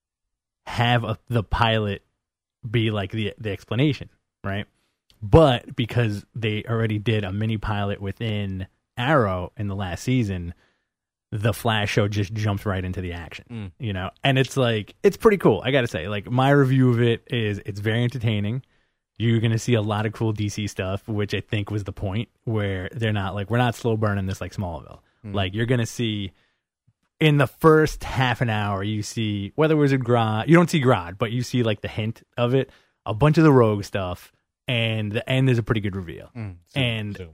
have the pilot be like the explanation, right? But because they already did a mini pilot within Arrow in the last season, the Flash show just jumped right into the action, And it's like, it's pretty cool. I got to say, like, my review of it is it's very entertaining. You're going to see a lot of cool DC stuff, which I think was the point, where they're not like, we're not slow burning this like Smallville. Like, you're going to see in the first half an hour, you see, whether it was a Grodd, you don't see Grodd, but you see like the hint of it, a bunch of the Rogue stuff. And the end is a pretty good reveal. Zoom.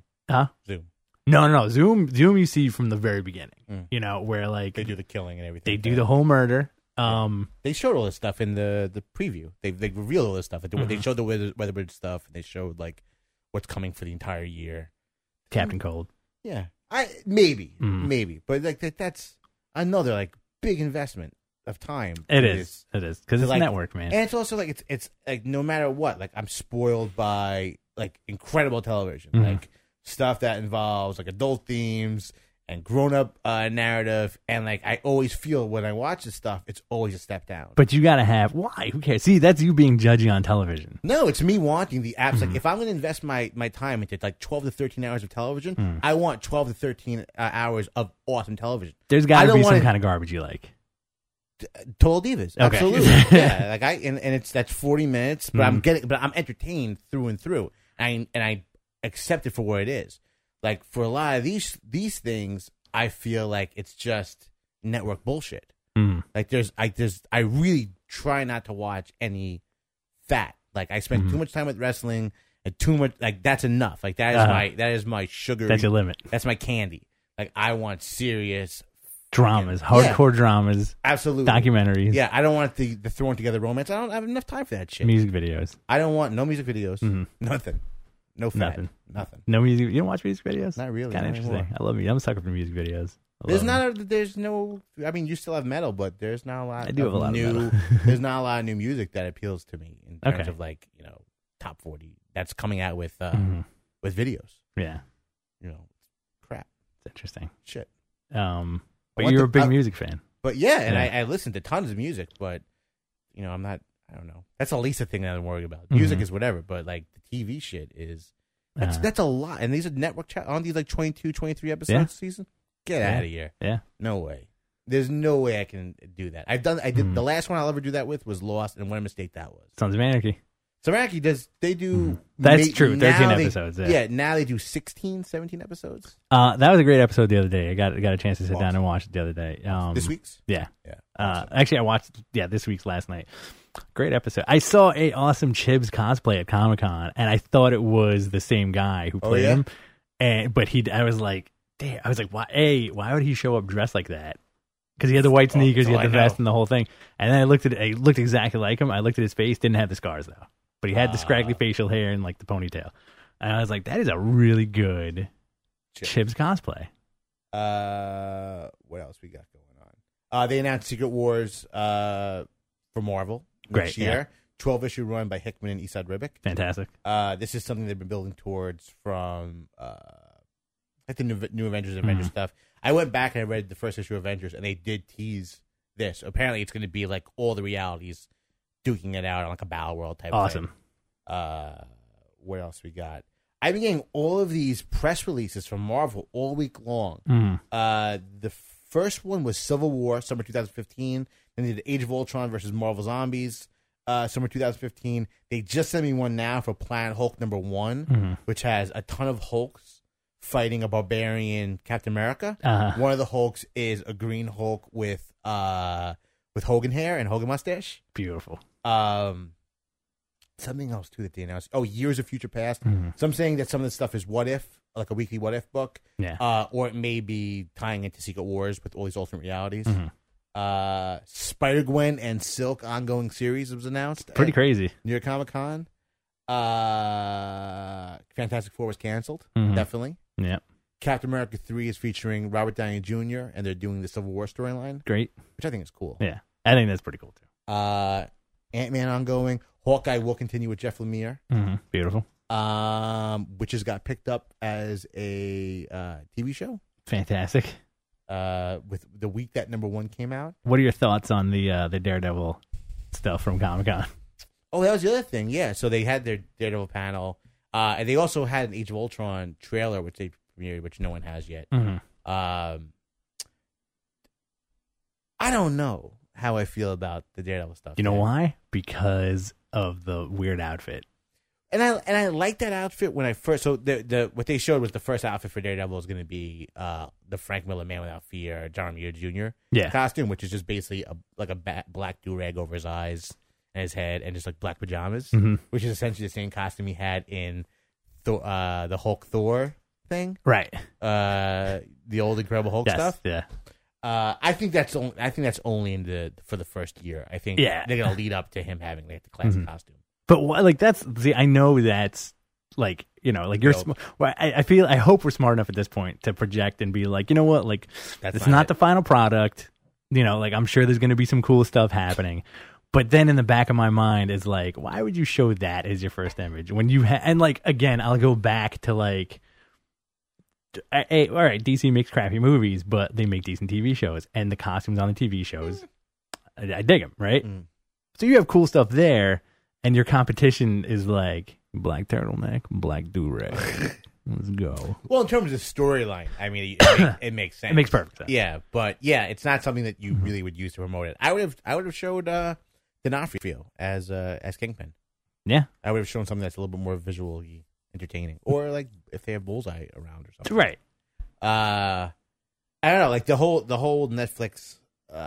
No. Zoom you see from the very beginning. Where like they do the killing and everything. They do the whole murder. They showed all this stuff in the preview. They revealed all this stuff. They showed the Weatherbridge stuff, and they showed like what's coming for the entire year. Captain Cold. Yeah, maybe, but like that's another like big investment of time. It is because it's like, network, man, and it's also like it's like no matter what, like I'm spoiled by like incredible television, like stuff that involves like adult themes and grown up narrative, and like I always feel when I watch this stuff, it's always a step down. But you gotta have why? Who cares? See, that's you being judgy on television. No, it's me wanting the apps. Like if I'm going to invest my time into like 12 to 13 hours of television, I want 12 to 13 hours of awesome television. There's got to be some kind of garbage you like. Total Divas, okay. Absolutely, yeah. Like and that's 40 minutes, but I'm entertained through and through, and I accept it for what it is. Like for a lot of these things, I feel like it's just network bullshit. Like I really try not to watch any fat. Like I spend too much time with wrestling and too much. Like that's enough. Like that is my sugar. That's your limit. That's my candy. Like I want serious dramas, hardcore dramas, absolutely documentaries. Yeah, I don't want the thrown together romance. I don't have enough time for that shit. Music videos. I don't want no music videos. Nothing. No fat. Nothing. No music. You don't watch music videos? Not really. Kind of interesting. Anymore. I love music. I'm a sucker for music videos. There's no. I mean, you still have metal, but there's not a lot. I do have a lot new. of metal. There's not a lot of new music that appeals to me in terms of like top 40 that's coming out with videos. Yeah. Crap. It's interesting. Shit. But you're a big music fan. But yeah, and I listen to tons of music, but I'm not. I don't know. That's the least thing that I'm worried about. Music is whatever, but like the TV shit is that's a lot. And these are network on these like 22, 23 episodes a season. Get out of here. Yeah. No way. There's no way I can do that. I did the last one I'll ever do that with was Lost, and what a mistake that was. Sons of Anarchy. Anarchy they do. That's true. 13 episodes. Yeah. Now they do 16, 17 episodes. That was a great episode the other day. I got a chance to sit down and watch it the other day. This week's? Yeah. Actually, I watched this week's last night. Great episode. I saw a awesome Chibs cosplay at Comic-Con, and I thought it was the same guy who played him. But I was like, damn. I was like, why would he show up dressed like that? Because he had the white sneakers, he had the vest, and the whole thing. And then I looked at it. It looked exactly like him. I looked at his face. Didn't have the scars though, but he had the scraggly facial hair and like the ponytail. And I was like, that is a really good Chibs cosplay. What else we got going on? They announced Secret Wars for Marvel next year. 12-issue run by Hickman and Esad Ribic. Fantastic. This is something they've been building towards from like the new Avengers stuff. I went back and I read the first issue of Avengers, and they did tease this. Apparently, it's going to be like all the realities duking it out on like a Battle World type awesome. Thing. What else we got? I've been getting all of these press releases from Marvel all week long. The first one was Civil War, summer 2015. Then they did Age of Ultron versus Marvel Zombies, summer 2015. They just sent me one now for Planet Hulk #1, which has a ton of Hulks fighting a barbarian Captain America. One of the Hulks is a green Hulk with Hogan hair and Hogan mustache. Beautiful. Something else too that they announced. Oh, Years of Future Past. So I'm saying that some of this stuff is What If, like a weekly What If book. Yeah. Or it may be tying into Secret Wars with all these alternate realities. Spider-Gwen and Silk ongoing series was announced. Pretty crazy. New York Comic Con. Fantastic Four was canceled. Definitely. Yeah. Captain America 3 is featuring Robert Downey Jr. and they're doing the Civil War storyline. Great. Which I think is cool. Yeah. I think that's pretty cool too. Ant-Man ongoing. Hawkeye will continue with Jeff Lemire. Beautiful. Which has got picked up as a TV show. Fantastic. With the week that #1 came out. What are your thoughts on the Daredevil stuff from Comic-Con? Oh, that was the other thing. Yeah, so they had their Daredevil panel. And they also had an Age of Ultron trailer, which they premiered, which no one has yet. I don't know how I feel about the Daredevil stuff. You know why? Because of the weird outfit. And I like that outfit when I first. So what they showed was the first outfit for Daredevil is going to be the Frank Miller Man Without Fear, John Romita Jr. Costume, which is just basically a black do-rag over his eyes and his head, and just like black pajamas, which is essentially the same costume he had in the Hulk Thor thing, right? The old Incredible Hulk stuff. Yeah. I think that's only for the first year. I think they're gonna lead up to him having like the classic costume. But I know that's like, like you're. I hope we're smart enough at this point to project and be like, you know what, like it's not the final product. Like I'm sure there's gonna be some cool stuff happening. But then in the back of my mind is like, why would you show that as your first image when you and like again, I'll go back to like all right, DC makes crappy movies, but they make decent TV shows, and the costumes on the TV shows, I dig them, right? So you have cool stuff there, and your competition is like black turtleneck, black do-rag. Let's go. Well, in terms of storyline, I mean, it makes sense. It makes perfect sense. Yeah, but it's not something that you really would use to promote it. I would have showed D'Onofrio as Kingpin. Yeah, I would have shown something that's a little bit more visually entertaining, or like if they have Bullseye around or something. Right. I don't know. Like the whole Netflix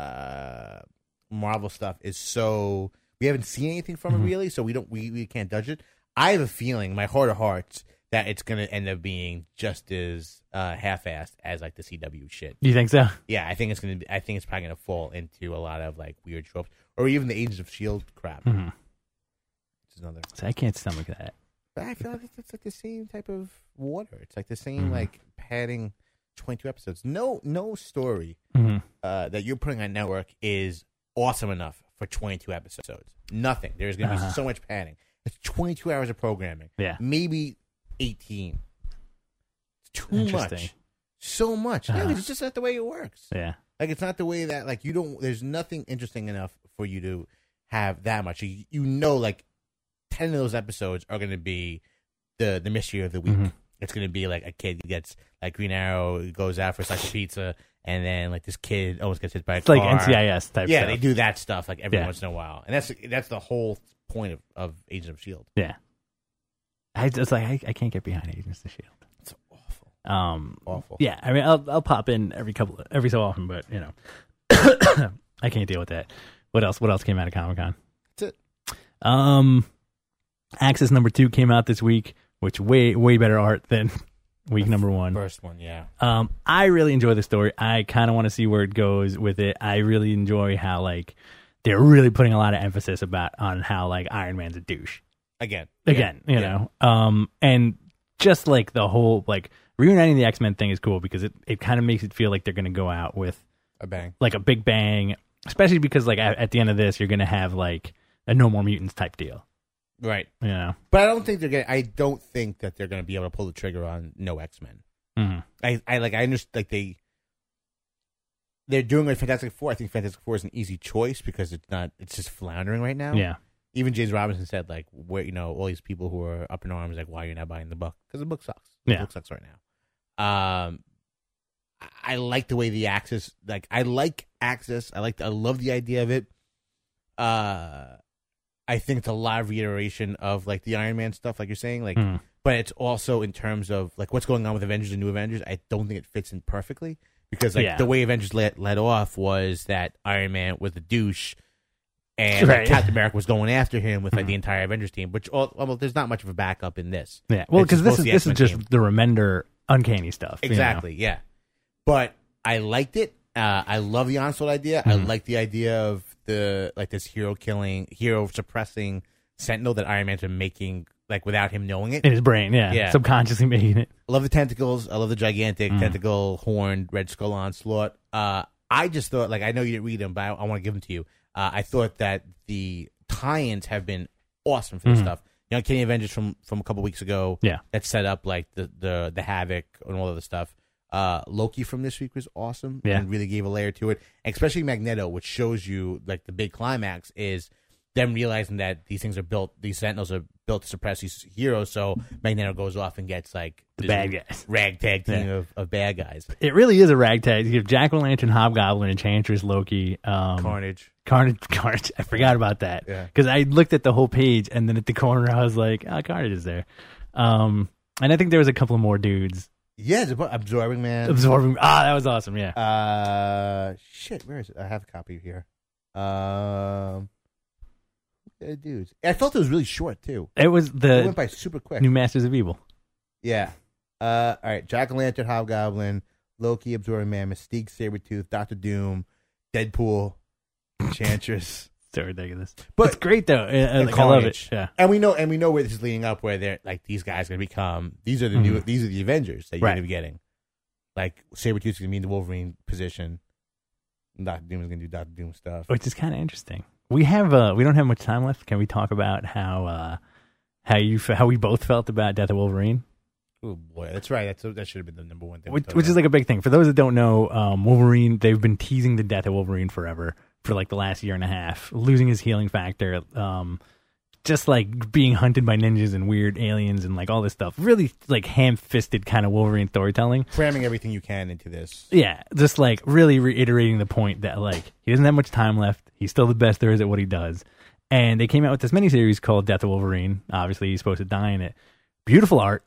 Marvel stuff is so we haven't seen anything from it really, so we can't judge it. I have a feeling, my heart of hearts, that it's going to end up being just as half-assed as like the CW shit. You think so? Yeah, I think it's probably going to fall into a lot of like weird tropes, or even the Agents of S.H.I.E.L.D. crap. Mm-hmm. Another. So I can't stomach that. But I feel like it's like the same type of water. It's like the same like padding 22 episodes. No story that you're putting on network is awesome enough for 22 episodes. Nothing. There's going to be so much padding. It's 22 hours of programming. Yeah. Maybe 18. It's too much. So much. Yeah, it's just not the way it works. Yeah. Like it's not the way that like there's nothing interesting enough for you to have that much. You know, like 10 of those episodes are going to be the mystery of the week. It's going to be like a kid gets like Green Arrow goes out for a slice of pizza, and then like this kid almost gets hit by a car. It's like NCIS type. Yeah, stuff. they do that stuff like every once in a while, and that's the whole point of Agents of S.H.I.E.L.D. Yeah, I can't get behind Agents of S.H.I.E.L.D. It's awful. Awful. Yeah, I mean, I'll pop in every so often, but you know, I can't deal with that. What else came out of Comic-Con? That's it. Axis #2 came out this week, which way better art than week number 1. First one, yeah. I really enjoy the story. I kind of want to see where it goes with it. I really enjoy how like they're really putting a lot of emphasis on how like Iron Man's a douche. Again, you know. And just like the whole like reuniting the X-Men thing is cool because it kind of makes it feel like they're going to go out with a bang, like a big bang, especially because like at the end of this you're going to have like a No More Mutants type deal. Right. You know. But I don't think that they're gonna be able to pull the trigger on no X-Men. I understand like they're doing with Fantastic Four. I think Fantastic Four is an easy choice because it's just floundering right now. Yeah. Even James Robinson said like where all these people who are up in arms like why you're not buying the book because the book sucks. The book sucks right now. I like the way the Axis I like Axis. I love the idea of it. I think it's a lot of reiteration of like the Iron Man stuff, like you're saying, like, but it's also in terms of like what's going on with Avengers and New Avengers. I don't think it fits in perfectly because like the way Avengers led off was that Iron Man was a douche, and like, Captain America was going after him with like the entire Avengers team. Which there's not much of a backup in this. Yeah, well, because this is just the Remender uncanny stuff. Exactly. You know? Yeah, but I liked it. I love the Onslaught idea. I like the idea of this hero suppressing Sentinel that Iron Man's been making like without him knowing it in his brain, subconsciously making it. I love the tentacles. I love the gigantic tentacle horned Red Skull Onslaught. I just thought I know you didn't read them, but I want to give them to you. I thought that the tie-ins have been awesome for this stuff. Young Kenny Avengers from a couple weeks ago, that set up like the Havoc and all of the stuff. Loki from this week was awesome and really gave a layer to it, and especially Magneto, which shows you like the big climax is them realizing that these Sentinels are built to suppress these heroes. So Magneto goes off and gets like the bad guys, ragtag team of bad guys. It really is a ragtag. You have Jack-O-Lantern, Hobgoblin, Enchantress, Loki, Carnage. I forgot about that because I looked at the whole page and then at the corner I was like, Carnage is there. And I think there was a couple of more dudes. Yeah, Absorbing Man. That was awesome, yeah. Shit, where is it? I have a copy here. Dudes. I felt it was really short, too. It went by super quick. New Masters of Evil. Yeah. All right, Jack-O-Lantern, Hobgoblin, Loki, Absorbing Man, Mystique, Sabretooth, Doctor Doom, Deadpool, Enchantress. So ridiculous. But it's great, though. I love it. Yeah. And we know where this is leading up, where they're like these guys are going to become these are the Avengers that you're going to be getting. Like Sabretooth's going to be in the Wolverine position. Doctor Doom is going to do Doctor Doom stuff, which is kind of interesting. We don't have much time left. Can we talk about how we both felt about Death of Wolverine? Oh boy, that's right. That should have been the number one thing. Which is like a big thing for those that don't know. Wolverine, they've been teasing the death of Wolverine forever for like the last year and a half, losing his healing factor, just like being hunted by ninjas and weird aliens and like all this stuff. Really like ham-fisted kind of Wolverine storytelling, cramming everything you can into this. Yeah, just like really reiterating the point that like he doesn't have much time left. He's still the best there is at what he does. And they came out with this miniseries called Death of Wolverine. Obviously, he's supposed to die in it. Beautiful art.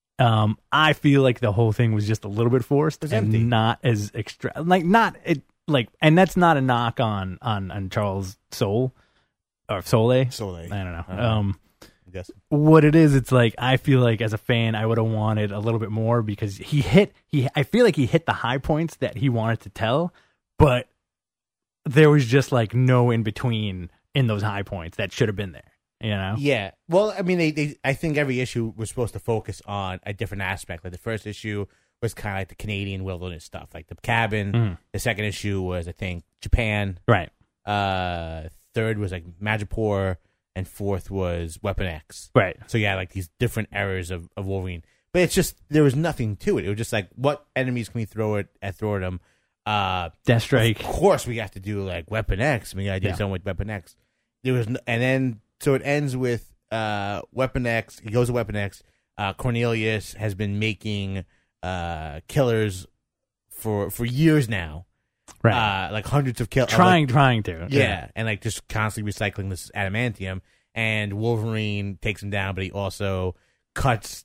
I feel like the whole thing was just a little bit forced and empty. Not as extra. Like not it. Like, and that's not a knock on Charles Soule or Soule. I don't know. I'm guessing. What it is, it's like I feel like as a fan, I would have wanted a little bit more because I feel like he hit the high points that he wanted to tell, but there was just like no in between in those high points that should have been there. You know? Yeah. Well, I mean, I think every issue was supposed to focus on a different aspect. Like the first issue was kind of like the Canadian wilderness stuff, like the cabin. Mm. The second issue was, I think, Japan. Right. Third was like Madripoor, and fourth was Weapon X. Right. So yeah, like these different eras of Wolverine. But it's just there was nothing to it. It was just like, what enemies can we throw at them? Deathstrike. Of course, we have to do like Weapon X. We got to do something with Weapon X. There was, and then so it ends with Weapon X. He goes to Weapon X. Cornelius has been making killers for years now, right? Like hundreds of killers. Trying to, yeah, and like just constantly recycling this adamantium. And Wolverine takes him down, but he also cuts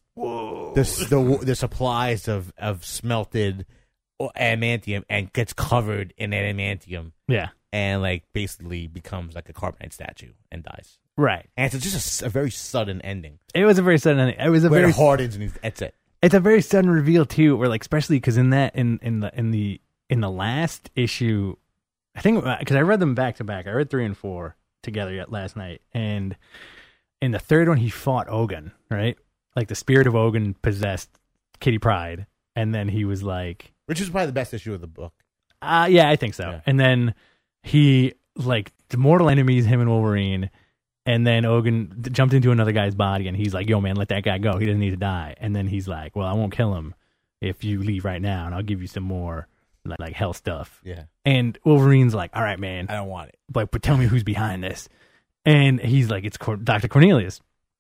the supplies of smelted adamantium and gets covered in adamantium. Yeah, and like basically becomes like a carbonite statue and dies. Right, and it's just a very sudden ending. It was a very sudden ending. It was where it hardens and that's it. It's a very sudden reveal too, where like especially because in the last issue, I think because I read them back to back. I read 3 and 4 together last night, and in the third one he fought Ogun, right? Like the spirit of Ogun possessed Kitty Pryde, and then he was like, which is probably the best issue of the book. Yeah, I think so. Yeah. And then he like the mortal enemies, him and Wolverine. And then Ogun jumped into another guy's body, and he's like, yo, man, let that guy go. He doesn't need to die. And then he's like, well, I won't kill him if you leave right now, and I'll give you some more like hell stuff. Yeah. And Wolverine's like, all right, man. I don't want it. But tell me who's behind this. And he's like, it's Dr. Cornelius.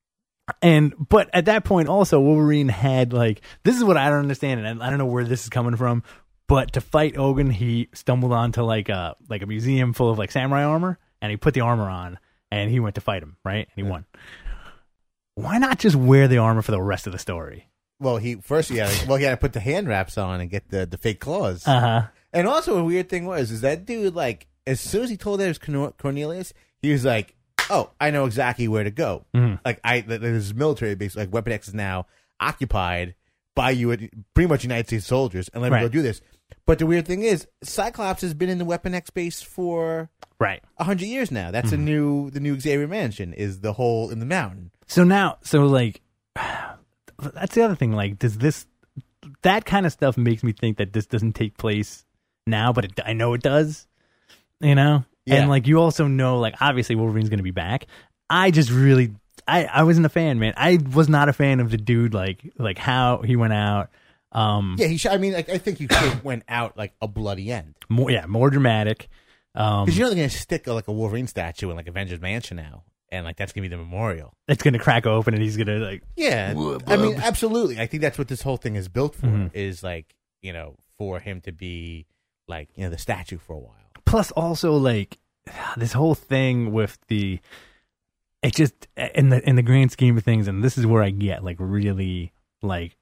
But at that point also, Wolverine had like, this is what I don't understand, and I don't know where this is coming from, but to fight Ogun, he stumbled onto like a museum full of like samurai armor, and he put the armor on. And he went to fight him, right? And he won. Why not just wear the armor for the rest of the story? Well, he had to put the hand wraps on and get the fake claws. Uh-huh. And also a weird thing is that dude, like, as soon as he told that it was Cornelius, he was like, oh, I know exactly where to go. Mm-hmm. Like, there's military base, like Weapon X is now occupied by pretty much United States soldiers, and let me go do this. But the weird thing is, Cyclops has been in the Weapon X base for 100 years now. That's the new Xavier Mansion is the hole in the mountain. So like, that's the other thing. Like, that kind of stuff makes me think that this doesn't take place now, but I know it does. You know, and like you also know, like obviously Wolverine's going to be back. I just really, I wasn't a fan, man. I was not a fan of the dude, like how he went out. He should. I mean, like, I think he went out like a bloody end. More dramatic. Because they're going to stick like a Wolverine statue in like Avengers Mansion now, and like that's going to be the memorial. It's going to crack open, and he's going to like. Yeah, I mean, absolutely. I think that's what this whole thing is built for. Is like for him to be like the statue for a while. Plus, also like this whole thing with it just in the grand scheme of things, and this is where I get like really like.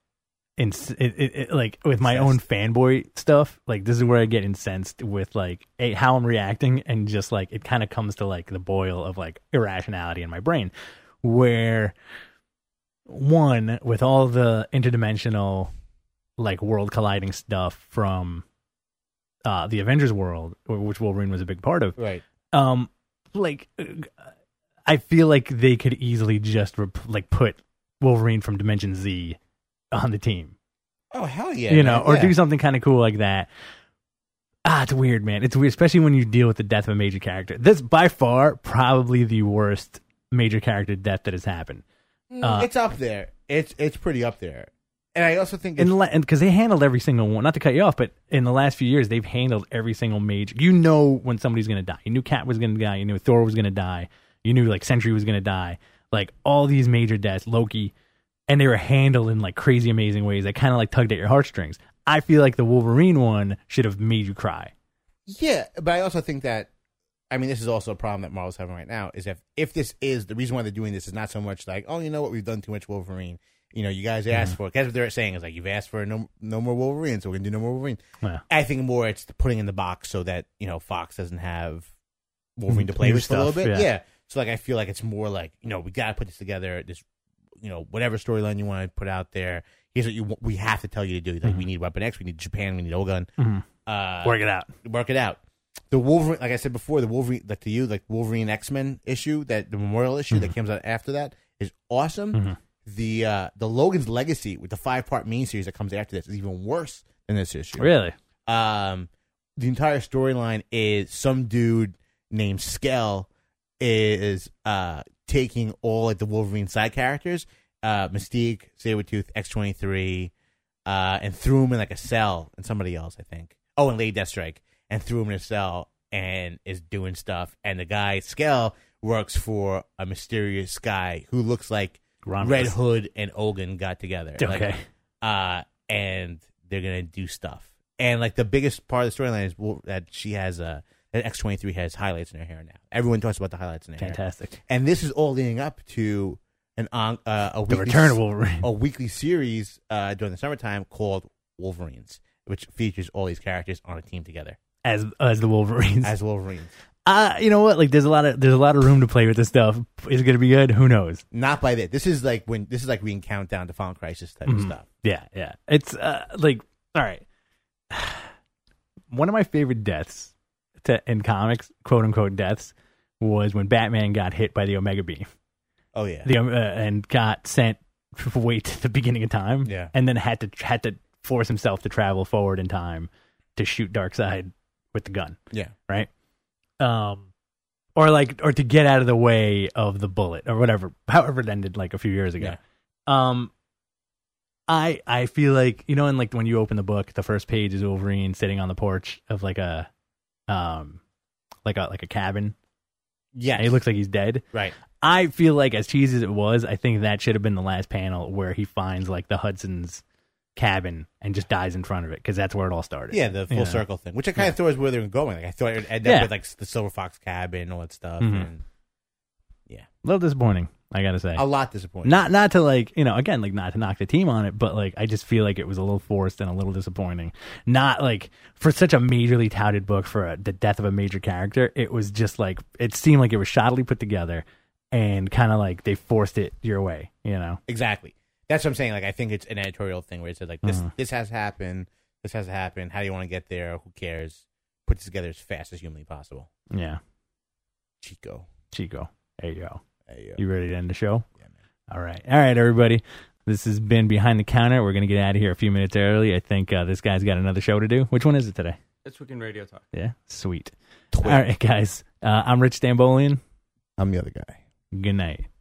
Like with my own fanboy stuff, like this is where I get incensed with like how I'm reacting, and just like it kind of comes to like the boil of like irrationality in my brain, where one with all the interdimensional like world colliding stuff from the Avengers world, which Wolverine was a big part of, right? Like I feel like they could easily just put Wolverine from Dimension Z on the team. Oh, hell yeah. Or do something kind of cool like that. It's weird, man. It's weird, especially when you deal with the death of a major character. This, by far, probably the worst major character death that has happened. It's up there. It's pretty up there. And I also think because they handled every single one. Not to cut you off, but in the last few years, they've handled every single major. You know when somebody's going to die. You knew Cat was going to die. You knew Thor was going to die. You knew like Sentry was going to die. Like all these major deaths, Loki, and they were handled in like crazy, amazing ways that kind of like tugged at your heartstrings. I feel like the Wolverine one should have made you cry. Yeah, but I also think that, I mean, this is also a problem that Marvel's having right now, is if this is, the reason why they're doing this is not so much like, oh, you know what, we've done too much Wolverine. You know, you guys asked for it. That's what they're saying is like, you've asked for no more Wolverine, so we're going to do no more Wolverine. Yeah. I think more it's putting in the box so that, you know, Fox doesn't have Wolverine to play with for a little bit. Yeah. So, like, I feel like it's more like, you know, we got to put this together, this, you know, whatever storyline you want to put out there. Here's what we have to tell you to do. Like, we need Weapon X, we need Japan, we need Ogun. Work it out. The Wolverine, like I said before, the Wolverine, like to you, like Wolverine X-Men issue, that the Memorial issue that comes out after that is awesome. The Logan's Legacy with the 5-part main series that comes after this is even worse than this issue. Really? The entire storyline is some dude named Skell is taking all like the Wolverine side characters, Mystique, Sabretooth, X-23, and threw him in like a cell, and somebody else, I think. Oh, and Lady Deathstrike, and threw him in a cell and is doing stuff. And the guy, Skell, works for a mysterious guy who looks like Red Hood and Ogun got together. Okay. Like, and they're going to do stuff. And like the biggest part of the storyline is that she has that X-23 has highlights in her hair now. Everyone talks about the highlights in her hair. Fantastic. And this is all leading up to a return of Wolverine. A weekly series during the summertime called Wolverines, which features all these characters on a team together. As the Wolverines. As Wolverines. You know what? Like, there's a lot of room to play with this stuff. Is it going to be good? Who knows? Not by this. This is like we can count down to Final Crisis type of stuff. Yeah. It's like, all right. One of my favorite deaths in comics, quote unquote deaths, was when Batman got hit by the Omega Beam. Oh yeah. And got sent way to the beginning of time. Yeah. And then had to force himself to travel forward in time to shoot Darkseid with the gun. Yeah. Right. Or to get out of the way of the bullet or whatever, however it ended like a few years ago. Yeah. I feel like, you know, and like when you open the book, the first page is Wolverine sitting on the porch of like a cabin. Yeah. He looks like he's dead. Right. I feel like, as cheesy as it was, I think that should have been the last panel where he finds like the Hudson's cabin and just dies in front of it, because that's where it all started. Yeah, the full circle thing, which I kind of thought was where they were going. Like, I thought it would end up with like the Silver Fox cabin and all that stuff. And, yeah, a little disappointing, I gotta say. A lot disappointing. Not to like, you know, again, like not to knock the team on it, but like I just feel like it was a little forced and a little disappointing. Not like for such a majorly touted book for the death of a major character, it was just like, it seemed like it was shoddily put together and kind of like they forced it your way, you know? Exactly. That's what I'm saying. Like, I think it's an editorial thing where it says like this has happened. This has to happen. How do you want to get there? Who cares? Put this together as fast as humanly possible. Yeah. Chico. There you go. Hey, yo. You ready to end the show? Yeah, man. All right, everybody. This has been Behind the Counter. We're going to get out of here a few minutes early. I think this guy's got another show to do. Which one is it today? It's Weekend Radio Talk. Yeah? Sweet. All right, guys. I'm Rich Stambolian. I'm the other guy. Good night.